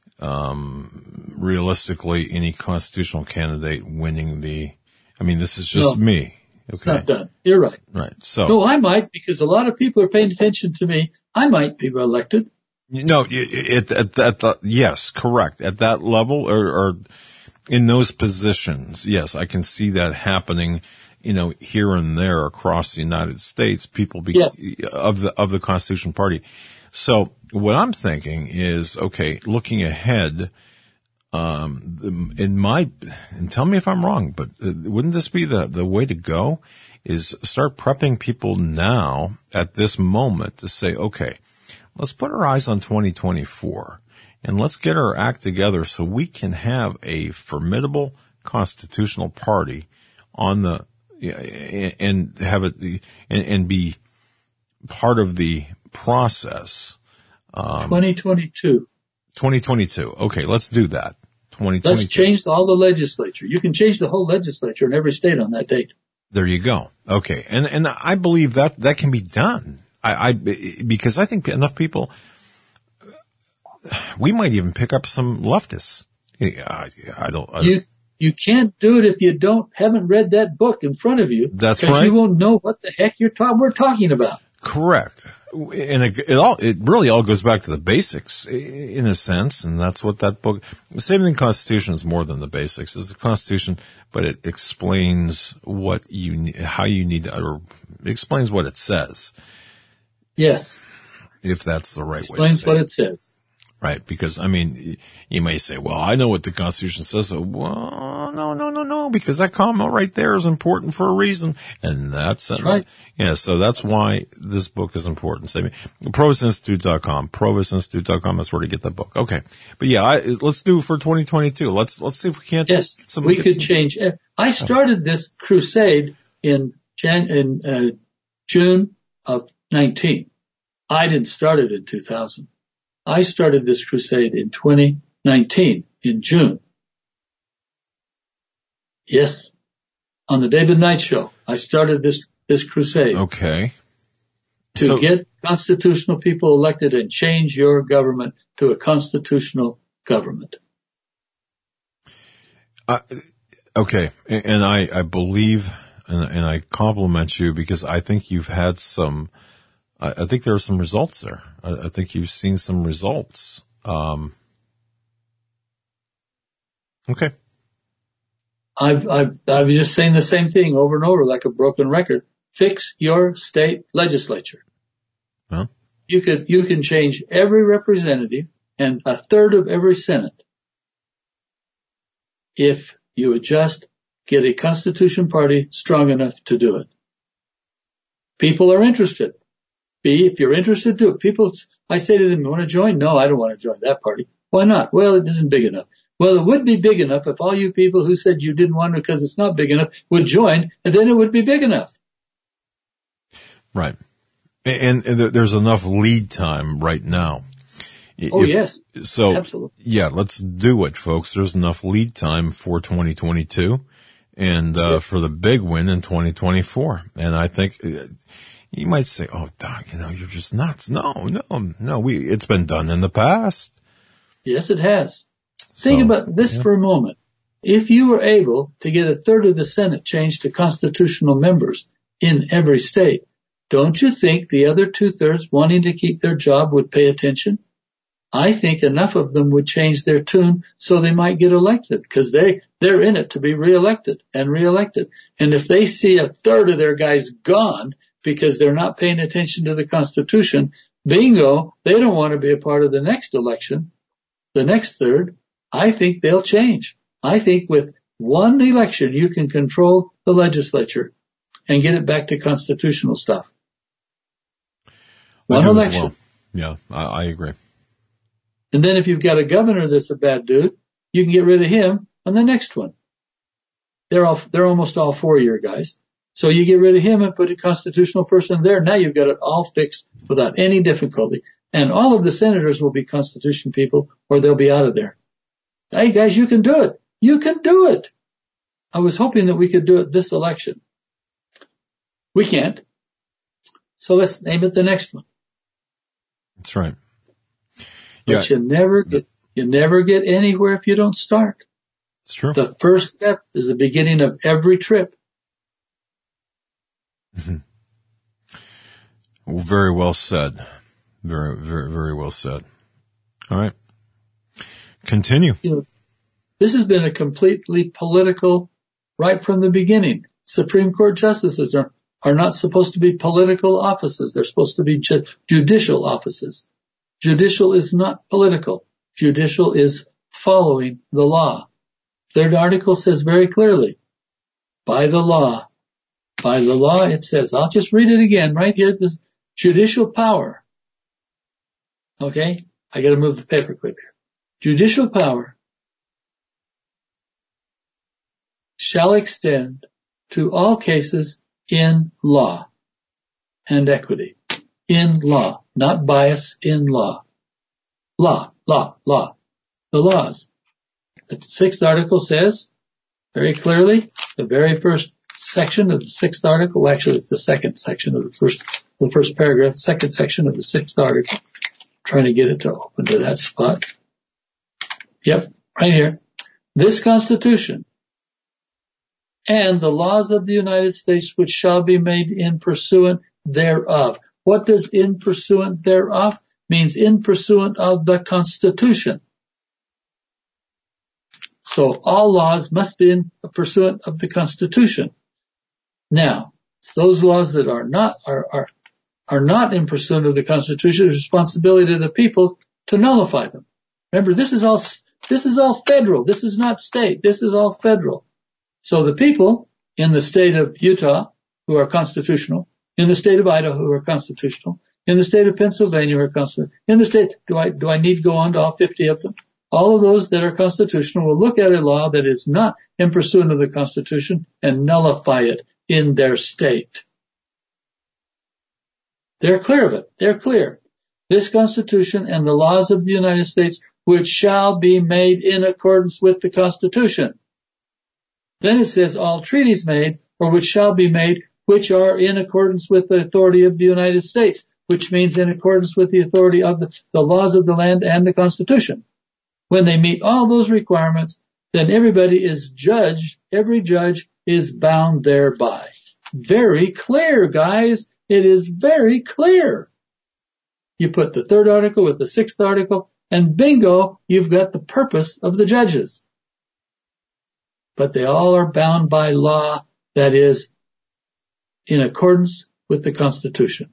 um, realistically any constitutional candidate winning the, I mean, this is just no, me. Okay. It's not done. You're right. Right. So. No, I might, because a lot of people are paying attention to me. I might be elected. No, it, at that, the, yes, correct. At that level or, or in those positions, yes, I can see that happening, you know, here and there across the United States, people be, yes. of the, of the Constitution Party. So what I'm thinking is, okay, looking ahead, um, in my, and tell me if I'm wrong, but wouldn't this be the, the way to go, is start prepping people now at this moment to say, okay, let's put our eyes on twenty twenty-four and let's get our act together so we can have a formidable constitutional party on the, and have it, and, and be part of the process. Um, twenty twenty-two. twenty twenty-two. Okay, let's do that. twenty twenty-two. Let's change all the legislature. You can change the whole legislature in every state on that date. There you go. Okay, and and I believe that that can be done. I, I because I think enough people. We might even pick up some leftists. I, I don't. I, you you can't do it if you don't haven't read that book in front of you. That's right. Because you won't know what the heck you're ta- we're talking about. Correct. And it, it all, it really all goes back to the basics in a sense. And that's what that book, Saving the Constitution is more than the basics. It's the Constitution, but it explains what you need, how you need to, or it explains what it says. Yes. If that's the right explains way to say what it. it says. Right, because, I mean, you may say, well, I know what the Constitution says. So, well, no, no, no, no, because that comma right there is important for a reason. And that sentence. Right. Yeah, so that's why this book is important. Say, Provis Institute dot com, Provis Institute dot com, that's where to get that book. Okay. But yeah, I, let's do for twenty twenty-two. Let's, let's see if we can't. Yes, get some, we get could some, change. I started this crusade in Jan, in uh, June of nineteen. I didn't start it in two thousand. I started this crusade in twenty nineteen, in June. Yes. On the David Knight Show, I started this, this crusade. Okay. to So- get constitutional people elected and change your government to a constitutional government. Uh, okay, and and I, I believe, and, and I compliment you because I think you've had some, I, I think there are some results there. I, I think you've seen some results. Um, okay. I've, I've, I've just saying the same thing over and over like a broken record. Fix your state legislature. Well, You could, you can change every representative and a third of every Senate if you would just get a Constitution party strong enough to do it. People are interested. B, if you're interested, do it. People, I say to them, you want to join? No, I don't want to join that party. Why not? Well, it isn't big enough. Well, it would be big enough if all you people who said you didn't want it because it's not big enough would join, and then it would be big enough. right. And, and there's enough lead time right now. Oh, If- yes. So, Absolutely. yeah, let's do it, folks. There's enough lead time for twenty twenty-two and, uh, Yes. for the big win in twenty twenty-four. And I think uh, you might say, oh, Doc, you know, you're just nuts. No, no, no, we, it's been done in the past. Yes, it has. Think So, about this yeah. for a moment. If you were able to get a third of the Senate changed to constitutional members in every state, don't you think the other two-thirds wanting to keep their job would pay attention? I think enough of them would change their tune so they might get elected because they, they're in it to be reelected and reelected. And if they see a third of their guys gone because they're not paying attention to the Constitution, bingo, they don't want to be a part of the next election, the next third. I think they'll change. I think with one election, you can control the legislature and get it back to constitutional stuff. I One do as election. well. Yeah, I, I agree. And then if you've got a governor that's a bad dude, you can get rid of him on the next one. They're all, they're almost all four-year guys. So you get rid of him and put a constitutional person there. Now you've got it all fixed without any difficulty. And all of the senators will be Constitution people or they'll be out of there. Hey guys, you can do it. You can do it. I was hoping that we could do it this election. We can't. So let's name it the next one. That's right. But Yeah, you never get, you never get anywhere if you don't start. it's true. The first step is the beginning of every trip. Well, very well said. Very, very, very well said. All right. Continue. You know, this has been a completely political right from the beginning. Supreme Court justices are, are not supposed to be political offices. They're supposed to be ju- judicial offices. Judicial is not political. Judicial is following the law. Third article says very clearly, by the law. By the law, it says, I'll just read it again right here, this judicial power. Okay? I gotta move the paper quick here. Judicial power shall extend to all cases in law and equity. In law, not bias, in law. Law, law, law. The laws. The sixth article says very clearly, the very first section of the sixth article, well, actually it's the second section of the first, the first paragraph, the second section of the sixth article. I'm trying to get it to open to that spot. Yep, right here. This Constitution and the laws of the United States which shall be made in pursuant thereof. What does in pursuant thereof? Means in pursuant of the Constitution. So all laws must be in pursuant of the Constitution. Now, those laws that are not are are are not in pursuant of the Constitution, it's responsibility of the people to nullify them. Remember, this is all this is all federal. This is not state. This is all federal. So the people in the state of Utah who are constitutional, in the state of Idaho who are constitutional, in the state of Pennsylvania who are constitutional, in the state, do I do I need to go on to all fifty of them? All of those that are constitutional will look at a law that is not in pursuant of the Constitution and nullify it in their state. They're clear of it. They're clear. This Constitution and the laws of the United States which shall be made in accordance with the Constitution. Then it says all treaties made or which shall be made which are in accordance with the authority of the United States. which means in accordance with the authority of the, the laws of the land and the Constitution. When they meet all those requirements, then everybody is judged, every judge is bound thereby. Very clear, guys. It is very clear. You put the third article with the sixth article, and bingo, you've got the purpose of the judges. But they all are bound by law that is in accordance with the Constitution.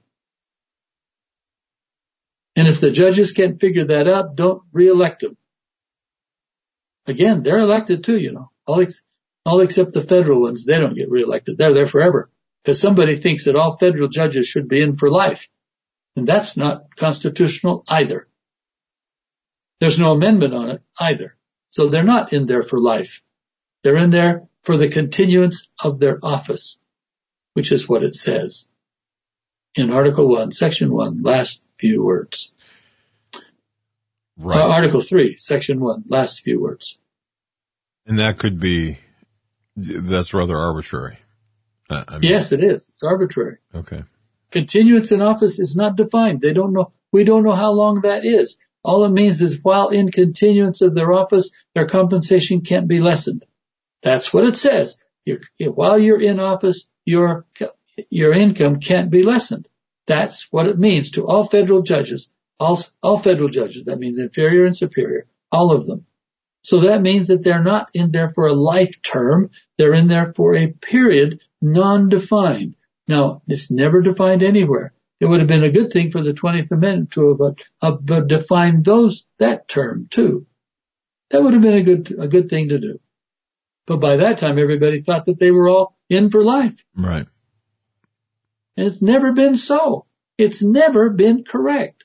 And if the judges can't figure that out, don't re-elect them. Again, they're elected too, you know. All, ex- all except the federal ones, they don't get re-elected. They're there forever. Because somebody thinks that all federal judges should be in for life. And that's not constitutional either. There's no amendment on it either. So they're not in there for life. They're in there for the continuance of their office, which is what it says in Article one, Section one, last few words. Right. Uh, Article three, Section one, last few words. And that could be, that's rather arbitrary. Uh, I mean, yes, it is. It's arbitrary. Okay. Continuance in office is not defined. They don't know. We don't know how long that is. All it means is while in continuance of their office, their compensation can't be lessened. That's what it says. You're, while you're in office, your your income can't be lessened. That's what it means to all federal judges. All, all federal judges. That means inferior and superior. All of them. So that means that they're not in there for a life term. They're in there for a period non-defined. Now, it's never defined anywhere. It would have been a good thing for the twentieth Amendment to have uh, defined those, that term too. That would have been a good, a good thing to do. But by that time, everybody thought that they were all in for life. Right. And it's never been so. It's never been correct.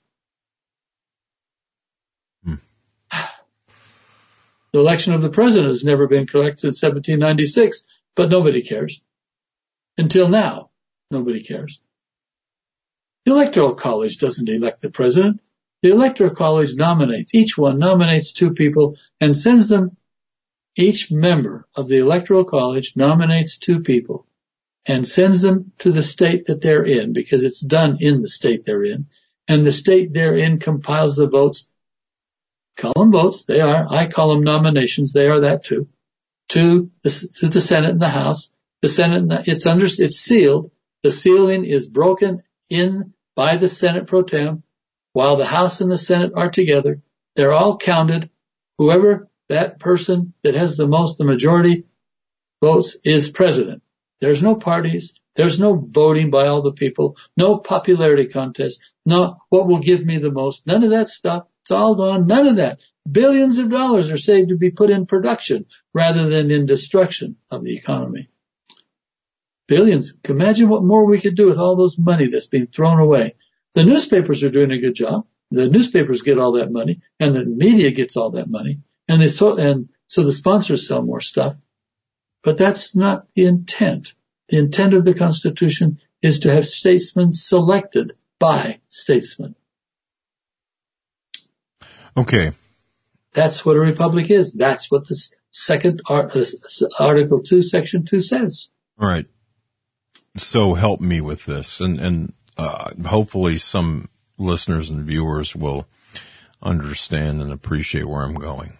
Hmm. The election of the president has never been correct since seventeen ninety-six, but nobody cares. Until now, nobody cares. The Electoral College doesn't elect the president. The Electoral College nominates, each one nominates two people and sends them, each member of the Electoral College nominates two people and sends them to the state that they're in, because it's done in the state they're in, and the state they're in compiles the votes. Call them votes, they are. I call them nominations, they are that too. To the, to the Senate and the House. The Senate, it's under, it's sealed. The sealing is broken in by the Senate pro tem while the House and the Senate are together. They're all counted. Whoever that person that has the most, the majority votes is president. There's no parties. There's no voting by all the people. No popularity contest. No, what will give me the most? None of that stuff. It's all gone. None of that. Billions of dollars are saved to be put in production rather than in destruction of the economy. Billions. Imagine what more we could do with all those money that's being thrown away. The newspapers are doing a good job. The newspapers get all that money, and the media gets all that money, and they so and so the sponsors sell more stuff. But that's not the intent. The intent of the Constitution is to have statesmen selected by statesmen. Okay. That's what a republic is. That's what the second art, uh, Article two, Section two says. All right. So help me with this, and, and uh, hopefully some listeners and viewers will understand and appreciate where I'm going.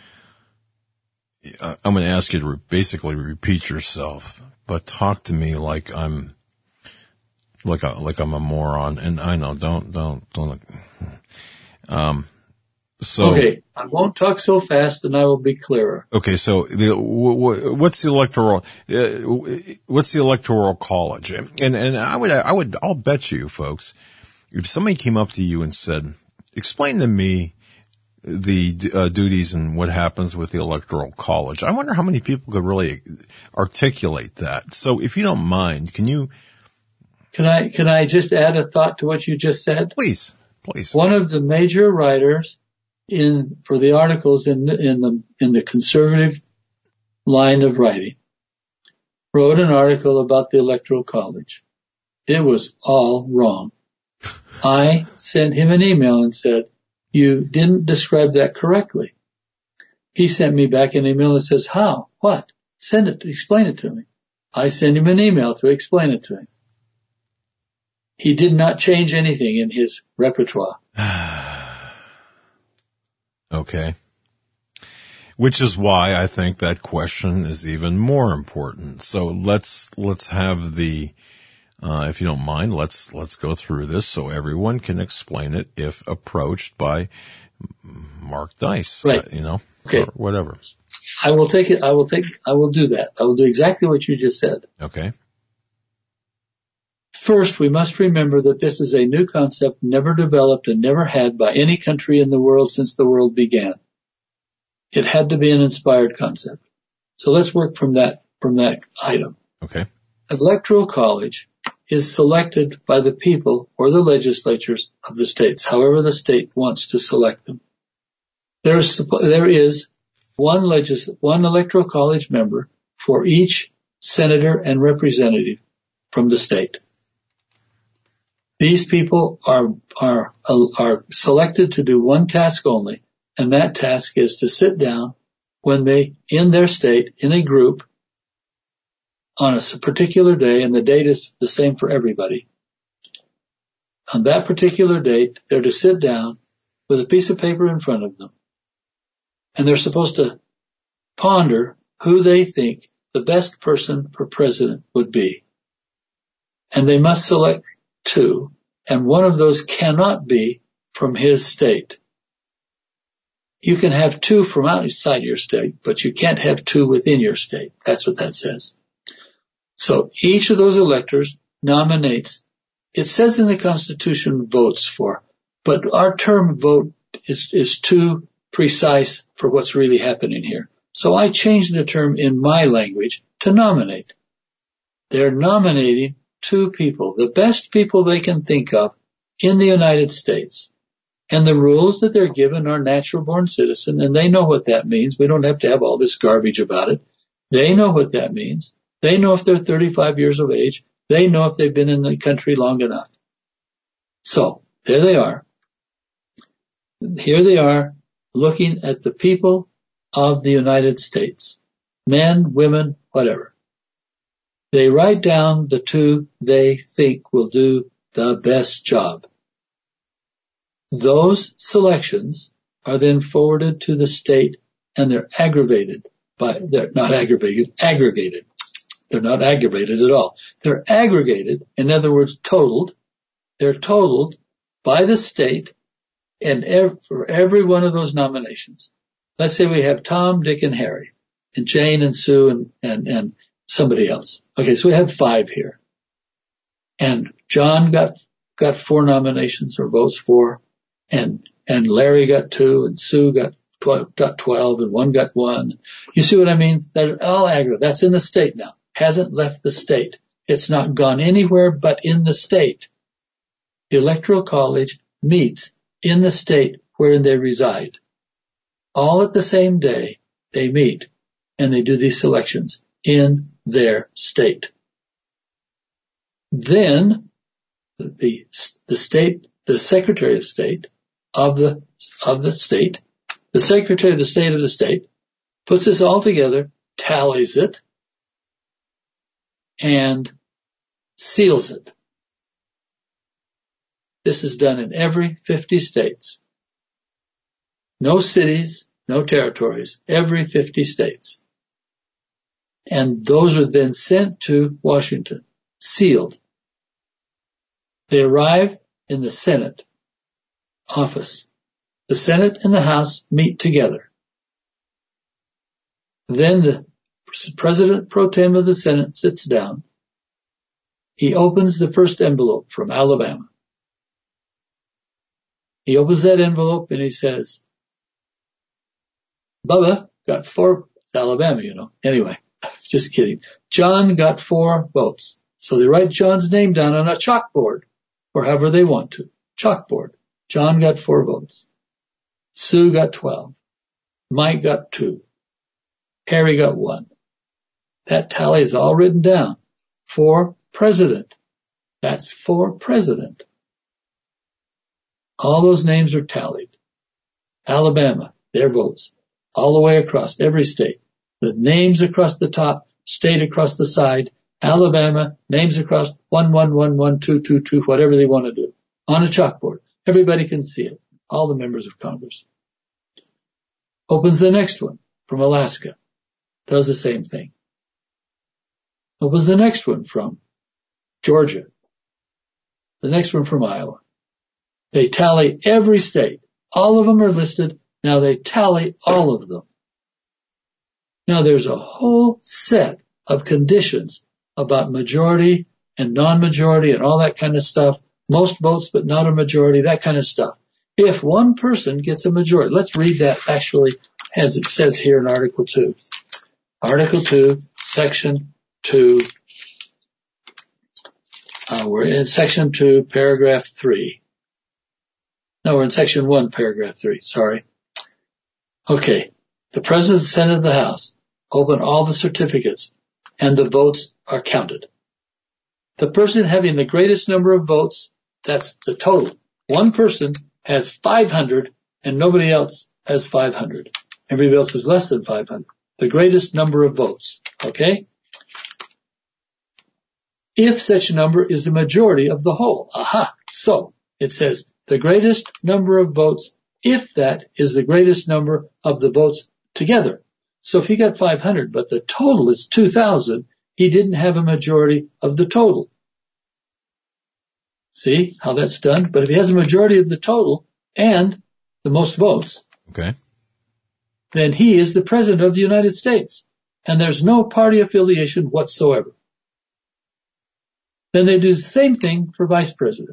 I'm going to ask you to re- basically repeat yourself, but talk to me like I'm like a, like I'm a moron. And I know, don't, don't, don't. Um, so okay, I won't talk so fast, and I will be clearer. Okay, so the w- w- what's the electoral? Uh, what's the electoral college? And and I would I would I'll bet you, folks, if somebody came up to you and said, "Explain to me the uh, duties and what happens with the electoral college," I wonder how many people could really articulate that. So, if you don't mind, can you? Can I can I just add a thought to what you just said? Please, please. One of the major writers in for the articles in in the in the conservative line of writing wrote an article about the Electoral College. It was all wrong. I sent him an email and said, "You didn't describe that correctly." He sent me back an email that says, "How? What? Send it, explain it to me." I sent him an email to explain it to him. He did not change anything in his repertoire. Okay. Which is why I think that question is even more important. So let's, let's have the, uh, if you don't mind, let's, let's go through this so everyone can explain it if approached by Mark Dice, right. uh, you know, okay. or whatever. I will take it. I will take, I will do that. I will do exactly what you just said. Okay. First, we must remember that this is a new concept never developed and never had by any country in the world since the world began. It had to be an inspired concept. So let's work from that, from that item. Okay. Electoral college is selected by the people or the legislatures of the states, however the state wants to select them. There is, there is one legis, one electoral college member for each senator and representative from the state. These people are, are, are selected to do one task only, and that task is to sit down when they, in their state, in a group, on a particular day, and the date is the same for everybody. On that particular date, they're to sit down with a piece of paper in front of them, and they're supposed to ponder who they think the best person for president would be. And they must select two, and one of those cannot be from his state. You can have two from outside your state, but you can't have two within your state. That's what that says. So each of those electors nominates, it says in the Constitution votes for, but our term vote is, is too precise for what's really happening here. So I changed the term in my language to nominate. They're nominating two people, the best people they can think of in the United States. And the rules that they're given are natural born citizen, and they know what that means. We don't have to have all this garbage about it. They know what that means. They know if they're thirty-five years of age. They know if they've been in the country long enough. So there they are. Here they are looking at the people of the United States, men, women, whatever. They write down the two they think will do the best job. Those selections are then forwarded to the state, and they're aggravated by, they're not aggravated, aggregated. They're not aggravated at all. They're aggregated, in other words, totaled. They're totaled by the state and ev- for every one of those nominations. Let's say we have Tom, Dick, and Harry, and Jane and Sue and, and, and somebody else. Okay, so we have five here. And John got, got four nominations or votes for, and, and Larry got two, and Sue got twelve, got twelve, and one got one. You see what I mean? They're all aggregate. That's in the state now. Hasn't left the state. It's not gone anywhere but in the state. The Electoral College meets in the state wherein they reside. All at the same day, they meet and they do these selections in their state. Then the, the state, the Secretary of State of the, of the state, the Secretary of the State of the state puts this all together, tallies it, and seals it. This is done in every fifty states. No cities, no territories, every fifty states. And those are then sent to Washington, sealed. They arrive in the Senate office. The Senate and the House meet together. Then the President pro tem of the Senate sits down. He opens the first envelope from Alabama. He opens that envelope and he says, Bubba got four, it's Alabama, you know. Anyway, just kidding. John got four votes. So they write John's name down on a chalkboard, or however they want to. Chalkboard. John got four votes. Sue got twelve. Mike got two. Harry got one. That tally is all written down for president. That's for president. All those names are tallied. Alabama, their votes, all the way across every state. The names across the top, state across the side, Alabama, names across one, one, one, one, two, two, two, whatever they want to do, on a chalkboard. Everybody can see it, all the members of Congress. Opens the next one from Alaska, does the same thing. Opens the next one from Georgia, the next one from Iowa. They tally every state. All of them are listed. Now they tally all of them. Now there's a whole set of conditions about majority and non-majority and all that kind of stuff. Most votes but not a majority, that kind of stuff. If one person gets a majority, let's read that actually as it says here in Article two. Article two, Section two. Uh, we're in Section two, Paragraph three. No, we're in Section one, Paragraph three. Sorry. Okay. The President, the Senate, and the House open all the certificates, and the votes are counted. The person having the greatest number of votes, that's the total. One person has five hundred, and nobody else has five hundred. Everybody else is less than five hundred. The greatest number of votes. Okay? If such a number is the majority of the whole. Aha. So, it says, the greatest number of votes, if that is the greatest number of the votes together. So if he got five hundred, but the total is two thousand, he didn't have a majority of the total. See how that's done? But if he has a majority of the total and the most votes, okay, then he is the President of the United States. And there's no party affiliation whatsoever. Then they do the same thing for Vice President.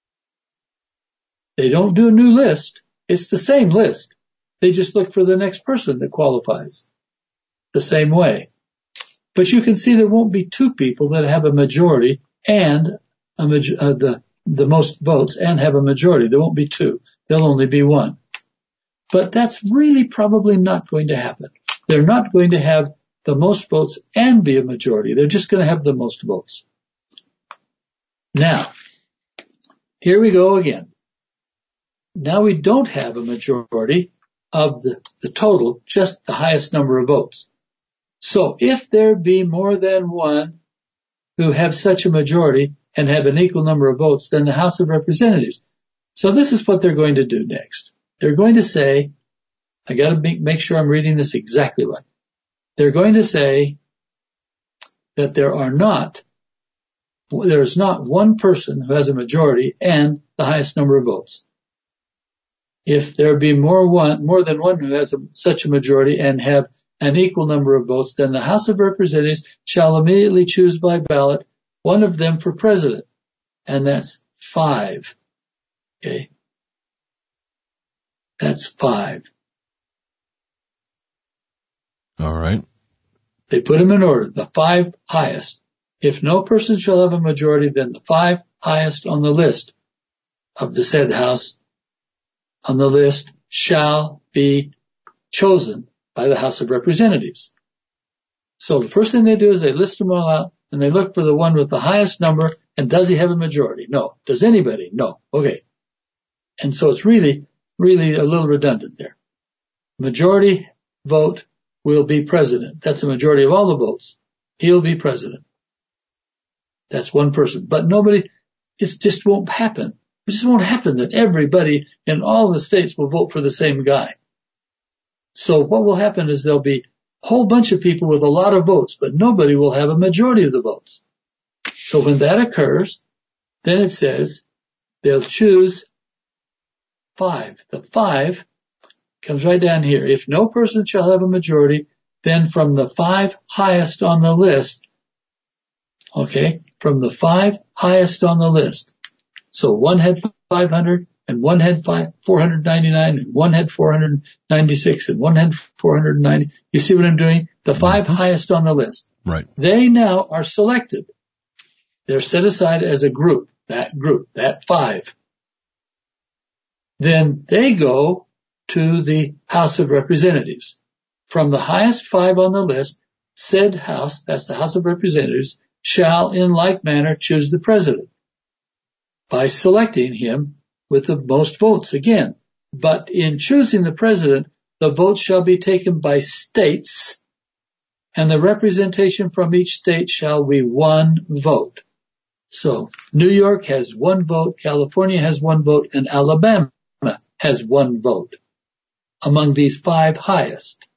They don't do a new list. It's the same list. They just look for the next person that qualifies the same way. But you can see there won't be two people that have a majority and a major, uh, the, the most votes and have a majority. There won't be two. There'll only be one. But that's really probably not going to happen. They're not going to have the most votes and be a majority. They're just going to have the most votes. Now, here we go again. Now we don't have a majority of the, the total, just the highest number of votes. So if there be more than one who have such a majority and have an equal number of votes, then the House of Representatives. So this is what they're going to do next. They're going to say, I got to make, make sure I'm reading this exactly right. They're going to say that there are not, there is not one person who has a majority and the highest number of votes. If there be more one, more than one who has a, such a majority and have an equal number of votes, then the House of Representatives shall immediately choose by ballot one of them for president. And that's five. Okay. That's five. All right. They put them in order. The five highest. If no person shall have a majority, then the five highest on the list of the said House on the list shall be chosen by the House of Representatives. So the first thing they do is they list them all out and they look for the one with the highest number. And does he have a majority? No. Does anybody? No. Okay. And so it's really, really a little redundant there. Majority vote will be president. That's a majority of all the votes. He'll be president. That's one person. But nobody, it just won't happen. It just won't happen that everybody in all the states will vote for the same guy. So what will happen is there'll be a whole bunch of people with a lot of votes, but nobody will have a majority of the votes. So when that occurs, then it says they'll choose five. The five comes right down here. If no person shall have a majority, then from the five highest on the list, okay, from the five highest on the list. So one had five hundred, and one had five, four hundred ninety-nine, and one had four hundred ninety-six, and one had four hundred ninety. You see what I'm doing? The five mm-hmm. highest on the list. Right. They now are selected. They're set aside as a group, that group, that five. Then they go to the House of Representatives. From the highest five on the list, said House, that's the House of Representatives, shall in like manner choose the president by selecting him with the most votes again. But in choosing the president, the votes shall be taken by states and the representation from each state shall be one vote. So New York has one vote, California has one vote, and Alabama has one vote among these five highest.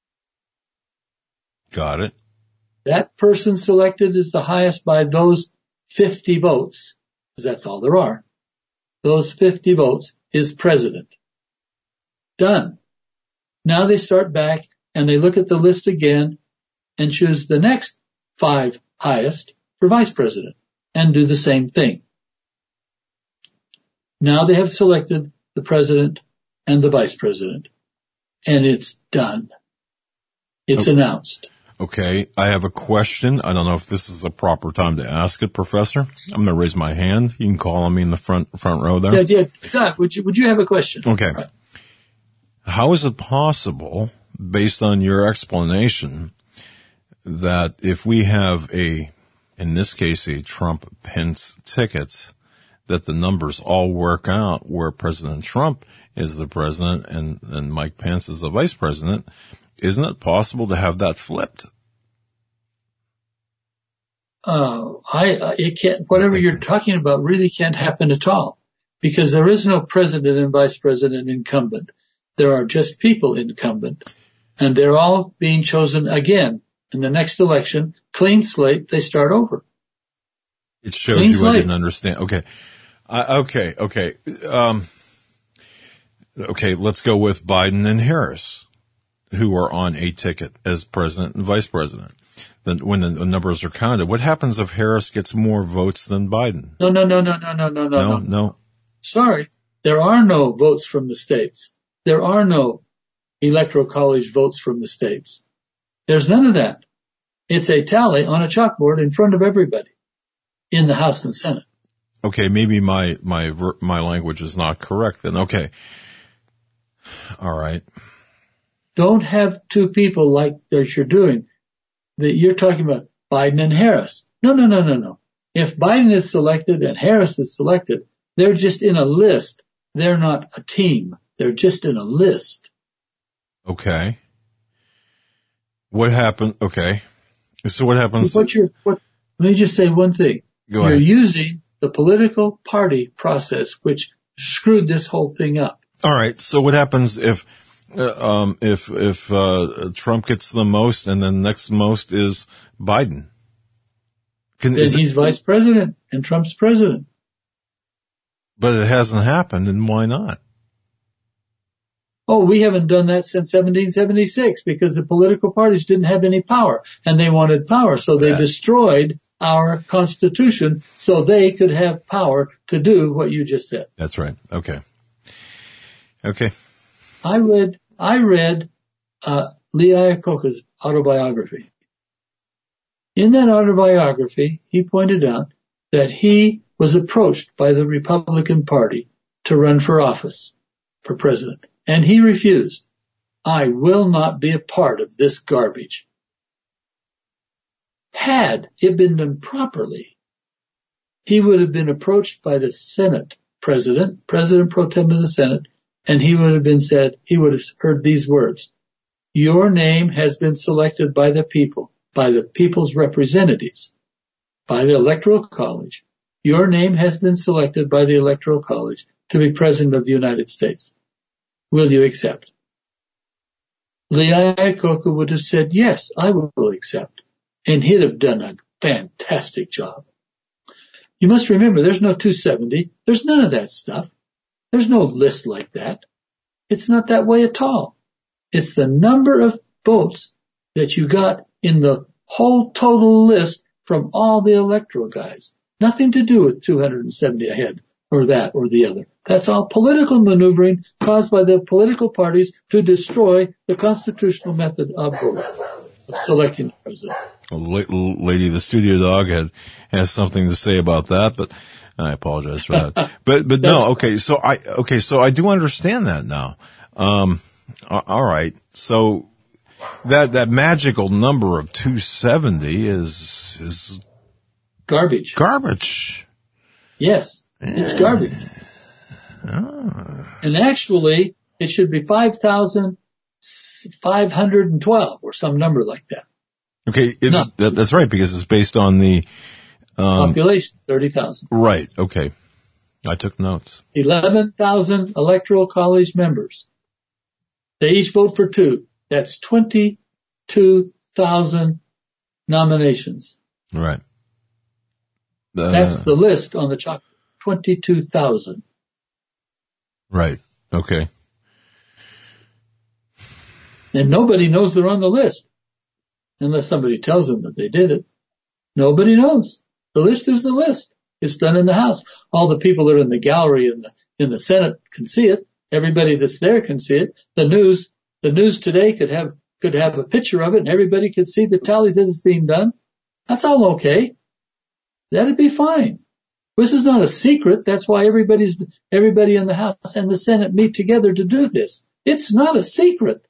Got it. That person selected is the highest by those fifty votes, because that's all there are. Those fifty votes is president. Done. Now they start back and they look at the list again and choose the next five highest for vice president and do the same thing. Now they have selected the president and the vice president, and it's done. It's okay. announced. Okay, I have a question. I don't know if this is a proper time to ask it, Professor. I'm going to raise my hand. You can call on me in the front front row there. Yeah, yeah. Doc, would you would you have a question? Okay. Right. How is it possible, based on your explanation, that if we have a, in this case, a Trump-Pence ticket, that the numbers all work out where President Trump is the president and, and Mike Pence is the vice president? Isn't it possible to have that flipped? Uh, I, uh, it can't, whatever you're talking about really can't happen at all, because there is no president and vice president incumbent. There are just people incumbent, and they're all being chosen again in the next election. Clean slate, they start over. It shows Clean you slate. I didn't understand. Okay. Uh, okay. Okay. Um, okay. Let's go with Biden and Harris, who are on a ticket as president and vice president. Then when the numbers are counted, what happens if Harris gets more votes than Biden? No, no, no, no, no, no, no, no, No, no. no. Sorry. There are no votes from the states. There are no electoral college votes from the states. There's none of that. It's a tally on a chalkboard in front of everybody in the House and Senate. Okay, maybe my my ver- my language is not correct then. Okay. All right. Don't have two people like that you're doing. That you're talking about Biden and Harris. No, no, no, no, no. If Biden is selected and Harris is selected, they're just in a list. They're not a team. They're just in a list. Okay. What happened? Okay. So what happens? What you're, what, let me just say one thing. Go You're ahead. using the political party process, which screwed this whole thing up. All right. So what happens if, uh, um, if, if, uh, Trump gets the most and then next most is Biden? Can, Then is he's it, vice president and Trump's president. but it hasn't happened, and why not? Oh, we haven't done that since seventeen seventy-six because the political parties didn't have any power and they wanted power. So they Yeah. destroyed our Constitution so they could have power to do what you just said. That's right. Okay. Okay. I read, I read, uh, Lee Iacocca's autobiography. In that autobiography, he pointed out that he was approached by the Republican Party to run for office, for president. And he refused. I will not be a part of this garbage. Had it been done properly, he would have been approached by the Senate president, President pro tem of the Senate, and he would have been said, he would have heard these words. Your name has been selected by the people, by the people's representatives, by the Electoral College. Your name has been selected by the Electoral College to be President of the United States. Will you accept? Lee Iacocca would have said, yes, I will accept. And he'd have done a fantastic job. You must remember, there's no two seventy. There's none of that stuff. There's no list like that. It's not that way at all. It's the number of votes that you got in the whole total list from all the electoral guys. Nothing to do with two hundred seventy ahead or that or the other. That's all political maneuvering caused by the political parties to destroy the constitutional method of voting, of selecting the president. Well, lady, the studio dog had, has something to say about that, but I apologize for that. But, but no, okay. So I, okay. So I do understand that now. Um, all right. So that, that magical number of two seventy is, is Garbage. garbage. Yes, it's garbage. Ah. And actually, it should be five thousand five hundred twelve or some number like that. Okay, it, No. that, that's right, because it's based on the um, population, thirty thousand. Right, okay. I took notes. eleven thousand electoral college members. They each vote for two. That's twenty-two thousand nominations. Right. Uh, That's the list on the chalk. twenty-two thousand. Right, okay. And nobody knows they're on the list. Unless somebody tells them that they did it. Nobody knows. The list is the list. It's done in the House. All the people that are in the gallery in the, in the Senate can see it. Everybody that's there can see it. The news, the news today could have, could have a picture of it and everybody could see the tallies as it's being done. That's all okay. That'd be fine. This is not a secret. That's why everybody's, everybody in the House and the Senate meet together to do this. It's not a secret.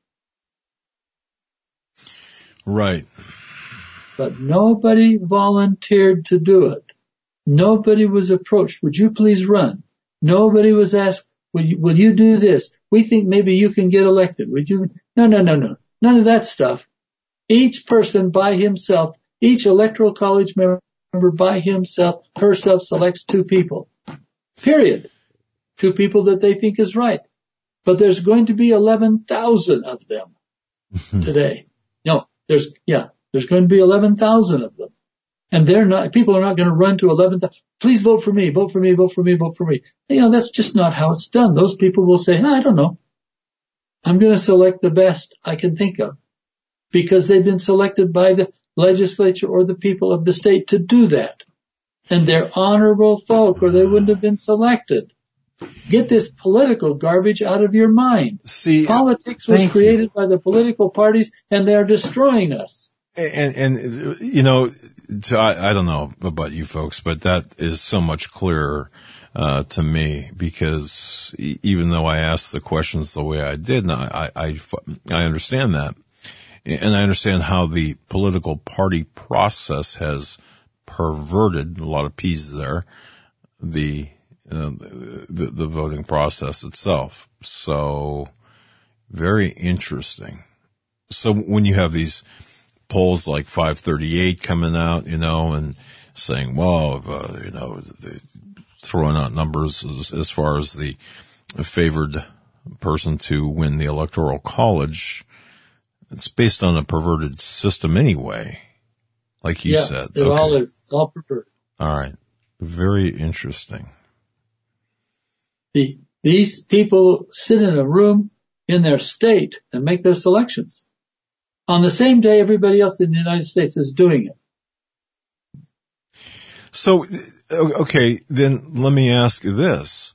Right. But nobody volunteered to do it. Nobody was approached. Would you please run? Nobody was asked, will you, will you do this? We think maybe you can get elected. Would you? No, no, no, no. None of that stuff. Each person by himself, each electoral college member by himself, herself selects two people. Period. Two people that they think is right. But there's going to be eleven thousand of them today. No, there's, yeah, there's going to be eleven thousand of them. And they're not, people are not going to run to eleven thousand. Please vote for me, vote for me, vote for me, vote for me. You know, that's just not how it's done. Those people will say, I don't know. I'm going to select the best I can think of because they've been selected by the legislature or the people of the state to do that. And they're honorable folk or they wouldn't have been selected. Get this political garbage out of your mind. See, politics was created you. by the political parties and they're destroying us. And, and, you know, to, I, I don't know about you folks, but that is so much clearer, uh, to me because even though I asked the questions the way I did, and I, I, I understand that. And I understand how the political party process has perverted a lot of pieces there, the, uh, the, the voting process itself. So very interesting. So when you have these polls like five thirty-eight coming out, you know, and saying, well, uh, you know, throwing out numbers as, as far as the favored person to win the Electoral College, it's based on a perverted system anyway, like you yeah, said. It okay. all is. It's all perverted. All right. Very interesting. The, these people sit in a room in their state and make their selections. On the same day everybody else in the United States is doing it. So, okay, then let me ask this.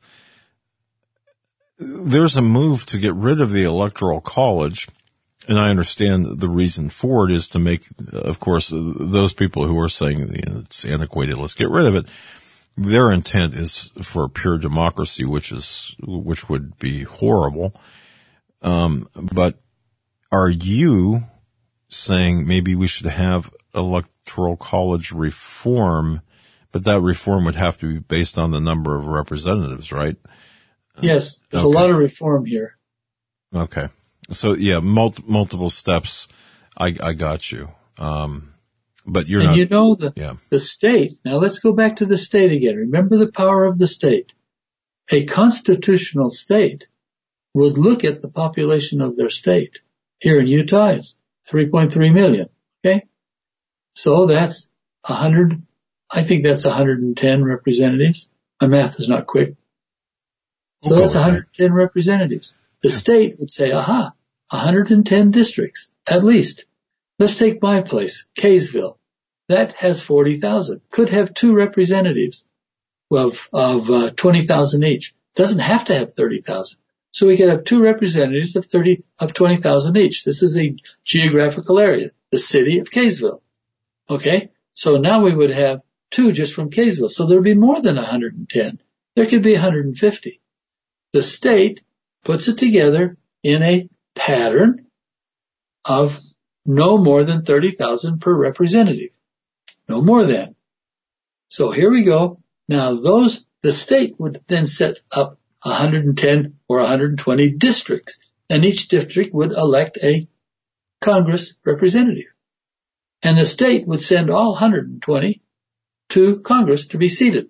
There's a move to get rid of the Electoral College, and I understand the reason for it is to make, of course, those people who are saying you know, it's antiquated, let's get rid of it. Their intent is for pure democracy, which is, which would be horrible. Um, but are you saying maybe we should have Electoral College reform, but that reform would have to be based on the number of representatives, right? Yes, there's okay. a lot of reform here. Okay. So yeah, mul- multiple steps. I, I got you. Um, but you're and not. you know the, yeah. the state. Now let's go back to the state again. Remember the power of the state. A constitutional state would look at the population of their state. Here in Utah, it's three point three million. Okay. So that's a hundred. I think that's one hundred ten representatives. My math is not quick. So We'll that's one hundred ten representatives. The yeah. state would say, aha, one hundred ten districts, at least. Let's take my place, Kaysville. That has forty thousand. Could have two representatives of, of uh, twenty thousand each. Doesn't have to have thirty thousand. So we could have two representatives of thirty, of twenty thousand each. This is a geographical area, the city of Kaysville. Okay? So now we would have two just from Kaysville. So there would be more than one hundred ten. There could be one hundred fifty. The state puts it together in a pattern of no more than thirty thousand per representative. No more than. So here we go. Now those, the state would then set up one hundred ten or one hundred twenty districts, and each district would elect a Congress representative. and the state would send all one hundred twenty to Congress to be seated.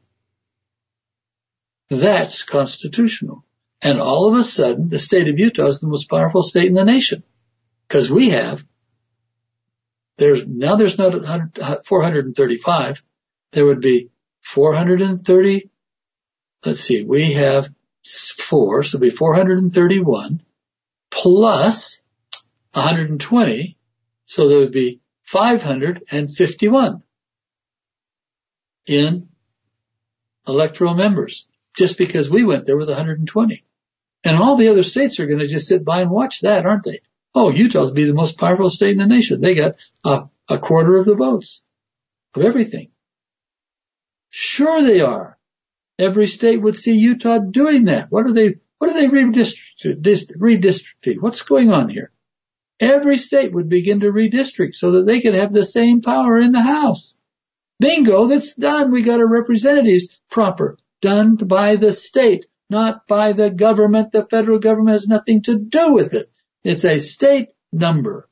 That's constitutional. And all of a sudden, the state of Utah is the most powerful state in the nation. Because we have, there's, now there's not four hundred thirty-five. There would be four hundred thirty. Let's see, we have four, so it'd be four hundred thirty-one plus one hundred twenty. So there would be five hundred fifty-one in electoral members. Just because we went there with one hundred twenty. And all the other states are going to just sit by and watch that, aren't they? Oh, Utah's be the most powerful state in the nation. They got a, a quarter of the votes of everything. Sure they are. Every state would see Utah doing that. What are they, what are they redistricting? Redistricting? What's going on here? Every state would begin to redistrict so that they could have the same power in the House. Bingo, that's done. We got our representatives proper. Done by the state, not by the government. The federal government has nothing to do with it. It's a state number.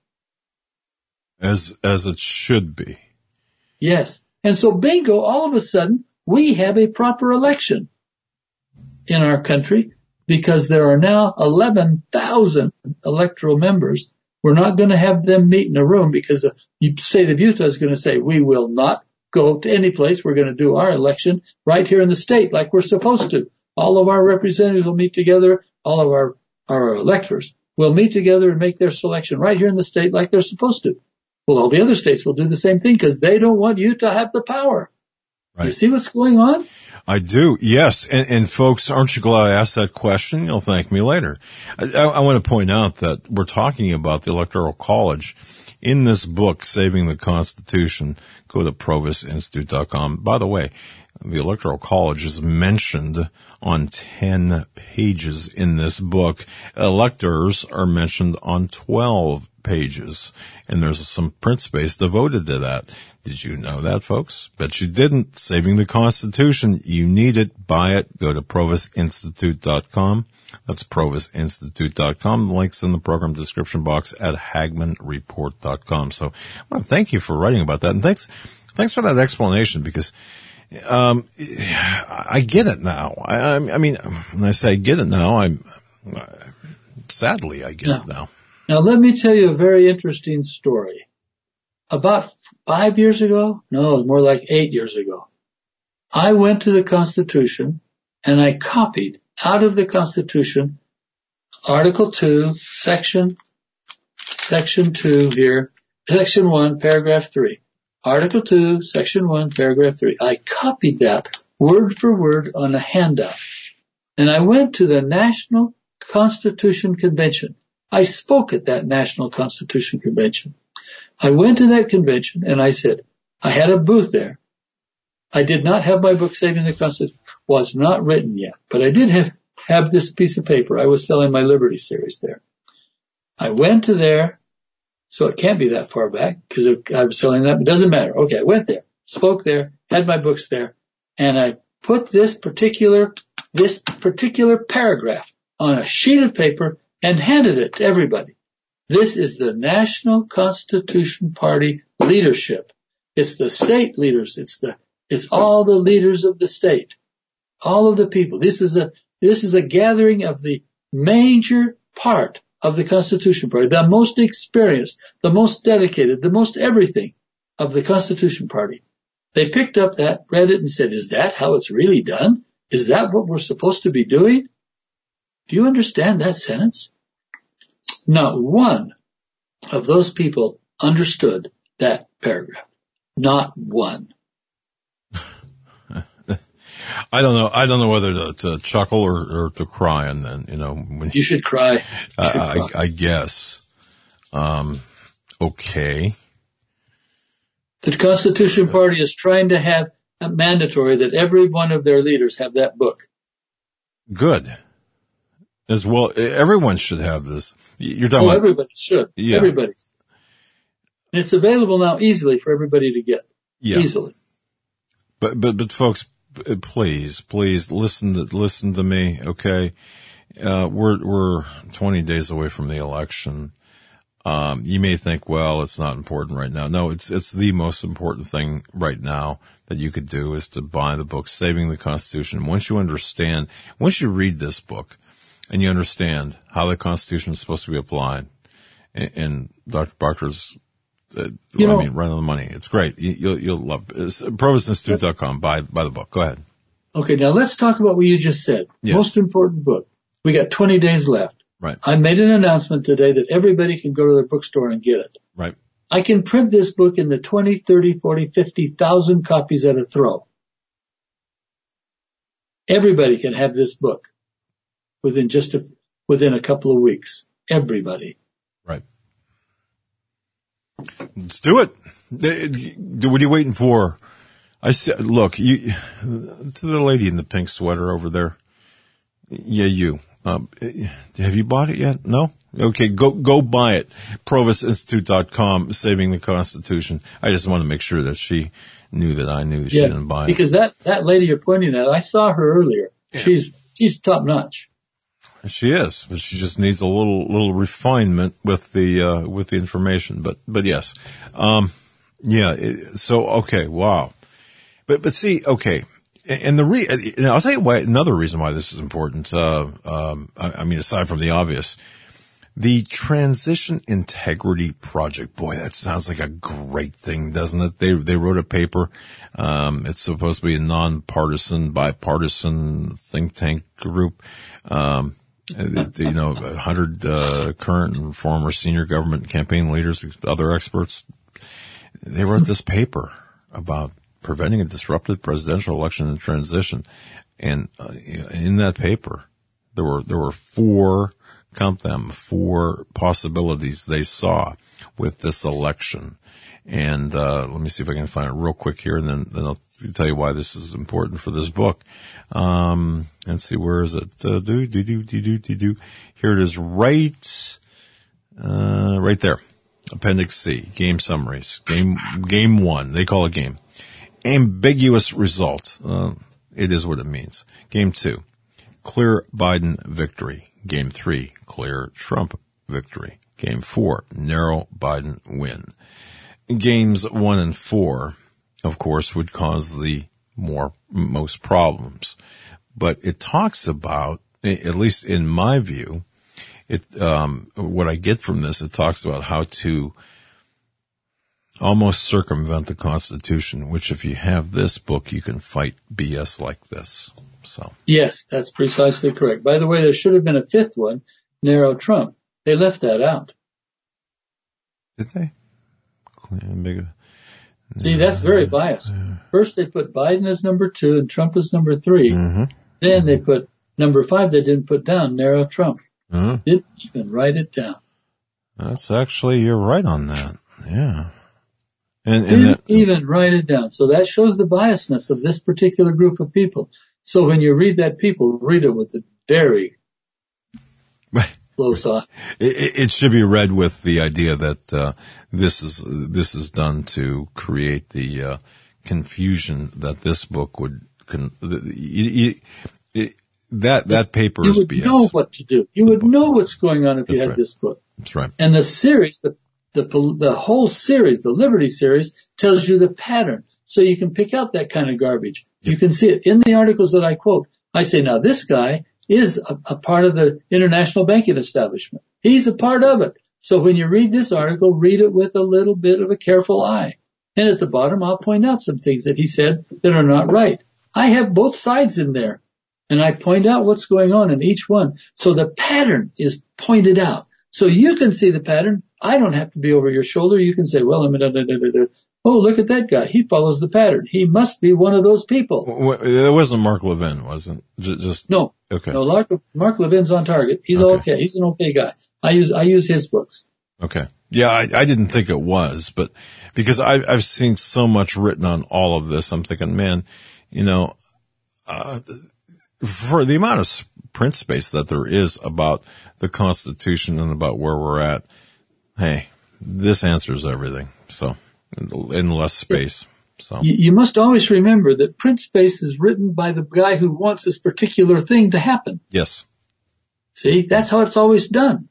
As, as it should be. Yes. And so bingo, all of a sudden, we have a proper election in our country because there are now eleven thousand electoral members. We're not going to have them meet in a room because the state of Utah is going to say, we will not go to any place. We're going to do our election right here in the state like we're supposed to. All of our representatives will meet together. All of our, our electors will meet together and make their selection right here in the state like they're supposed to. Well, all the other states will do the same thing because they don't want you to have the power. Right. You see what's going on? I do, yes. And, and folks, aren't you glad I asked that question? You'll thank me later. I, I, I want to point out that we're talking about the Electoral College. In this book, Saving the Constitution, go to provis institute dot com. By the way, the Electoral College is mentioned on ten pages in this book. Electors are mentioned on twelve pages. And there's some print space devoted to that. Did you know that, folks? Bet you didn't. Saving the Constitution. You need it. Buy it. Go to provis institute dot com. That's provis institute dot com. The link's in the program description box at hagmann report dot com. So, well, thank you for writing about that. And thanks, thanks for that explanation because, um, I get it now. I, I mean, when I say I get it now, I'm, sadly, I get now, it now. Now, let me tell you a very interesting story. About five years ago, no, it was more like eight years ago, I went to the Constitution and I copied out of the Constitution Article two, Section, Section two here, Section one, Paragraph three. Article two, Section one, Paragraph three. I copied that word for word on a handout. And I went to the National Constitution Convention. I spoke at that National Constitution Convention. I went to that convention and I said, I had a booth there. I did not have my book, Saving the Constitution, was not written yet, but I did have, have this piece of paper. I was selling my Liberty series there. I went to there, so it can't be that far back because I was selling that. It doesn't matter. Okay, I went there, spoke there, had my books there, and I put this particular, this particular paragraph on a sheet of paper and handed it to everybody. This is the National Constitution Party leadership. It's the state leaders. It's the, it's all the leaders of the state. All of the people. This is a, this is a gathering of the major part of the Constitution Party, the most experienced, the most dedicated, the most everything of the Constitution Party. They picked up that, read it, and said, is that how it's really done? Is that what we're supposed to be doing? Do you understand that sentence? Not one of those people understood that paragraph. Not one. I don't know. I don't know whether to, to chuckle or, or to cry. And then, you know, when you should cry. You I, should I, cry. I guess. Um, okay. The Constitution Party is trying to have a mandatory that every one of their leaders have that book. Good. As well, everyone should have this. You're talking oh, about everybody should. Yeah. Everybody. And it's available now easily for everybody to get. Yeah. Easily. But but but folks, please please listen to listen to me. Okay, uh, we're we're twenty days away from the election. Um, you may think, well, it's not important right now. No, it's, it's the most important thing right now that you could do is to buy the book, Saving the Constitution. Once you understand, once you read this book and you understand how the Constitution is supposed to be applied, and, and Doctor Barker's, uh, you know, I mean, right on the money. It's great. You, you'll, you'll love it. Provost Institute dot com. Buy, buy the book. Go ahead. Okay. Now let's talk about what you just said. Yes. Most important book. We got twenty days left. Right. I made an announcement today that everybody can go to their bookstore and get it. Right. I can print this book in the twenty, thirty, forty, fifty thousand copies at a throw. Everybody can have this book within just a, within a couple of weeks. Everybody. Right. Let's do it. What are you waiting for? I said, look, you, to the lady in the pink sweater over there. Yeah, you. Um, have you bought it yet? No? Okay, go, go buy it. Provost Institute dot com, Saving the Constitution. I just want to make sure that she knew that I knew she yeah, didn't buy it. Because that, that lady you're pointing at, I saw her earlier. Yeah. She's, she's top notch. She is, but she just needs a little, little refinement with the, uh, with the information. But, but yes. Um, yeah, it, so, okay, wow. But, but see, okay. And the re, and I'll tell you why, another reason why this is important, uh, um, I, I mean, aside from the obvious, the Transition Integrity Project. Boy, that sounds like a great thing, doesn't it? They, they wrote a paper. Um, it's supposed to be a nonpartisan, bipartisan think tank group. Um, you know, a hundred, uh, current and former senior government campaign leaders, other experts. They wrote this paper about preventing a disrupted presidential election in transition. And uh, in that paper, there were, there were four, count them, four possibilities they saw with this election. And, uh, let me see if I can find it real quick here, and then, then I'll tell you why this is important for this book. Um, let's see, where is it? Uh, do, do, do, do, do, do, do. Here it is, right, uh, right there. Appendix C, game summaries. Game, game one. They call it game. Ambiguous result. Uh, it is what it means. Game two, clear Biden victory. Game three, clear Trump victory. Game four, narrow Biden win. Games one and four, of course, would cause the more, most problems. But it talks about, at least in my view, it, um, what I get from this, it talks about how to almost circumvent the Constitution, which if you have this book, you can fight B S like this. So. Yes, that's precisely correct. By the way, there should have been a fifth one, narrow Trump. They left that out. Did they? See, that's very biased. First they put Biden as number two and Trump as number three. Mm-hmm. Then they put number five they didn't put down, narrow Trump. Mm-hmm. Didn't even write it down. That's actually, you're right on that. Yeah. And, and didn't that, even write it down. So that shows the biasness of this particular group of people. So when you read that, people read it with a very close eye. It, it should be read with the idea that uh, this is this is done to create the uh, confusion that this book would. Con- it, it, that that paper you is would B S. Know what to do. You would know what's going on if That's you had right. this book. That's right. And the series, the the the whole series, the Liberty series, tells you the pattern, so you can pick out that kind of garbage. Yep. You can see it in the articles that I quote. I say, now this guy is a, a part of the international banking establishment. He's a part of it. So when you read this article, read it with a little bit of a careful eye. And at the bottom, I'll point out some things that he said that are not right. I have both sides in there, and I point out what's going on in each one. So the pattern is pointed out. So you can see the pattern. I don't have to be over your shoulder. You can say, well, I'm da, da, da, da, da. Oh, look at that guy. He follows the pattern. He must be one of those people. It wasn't Mark Levin, wasn't it? Just no. Okay. No, Mark, Mark Levin's on target. He's okay. okay. He's an okay guy. I use I use his books. Okay. Yeah, I, I didn't think it was, but because I, I've seen so much written on all of this, I'm thinking, man, you know, uh, for the amount of print space that there is about the Constitution and about where we're at, hey, this answers everything. So. In less space. So you, you must always remember that print space is written by the guy who wants this particular thing to happen. Yes. See, that's how it's always done.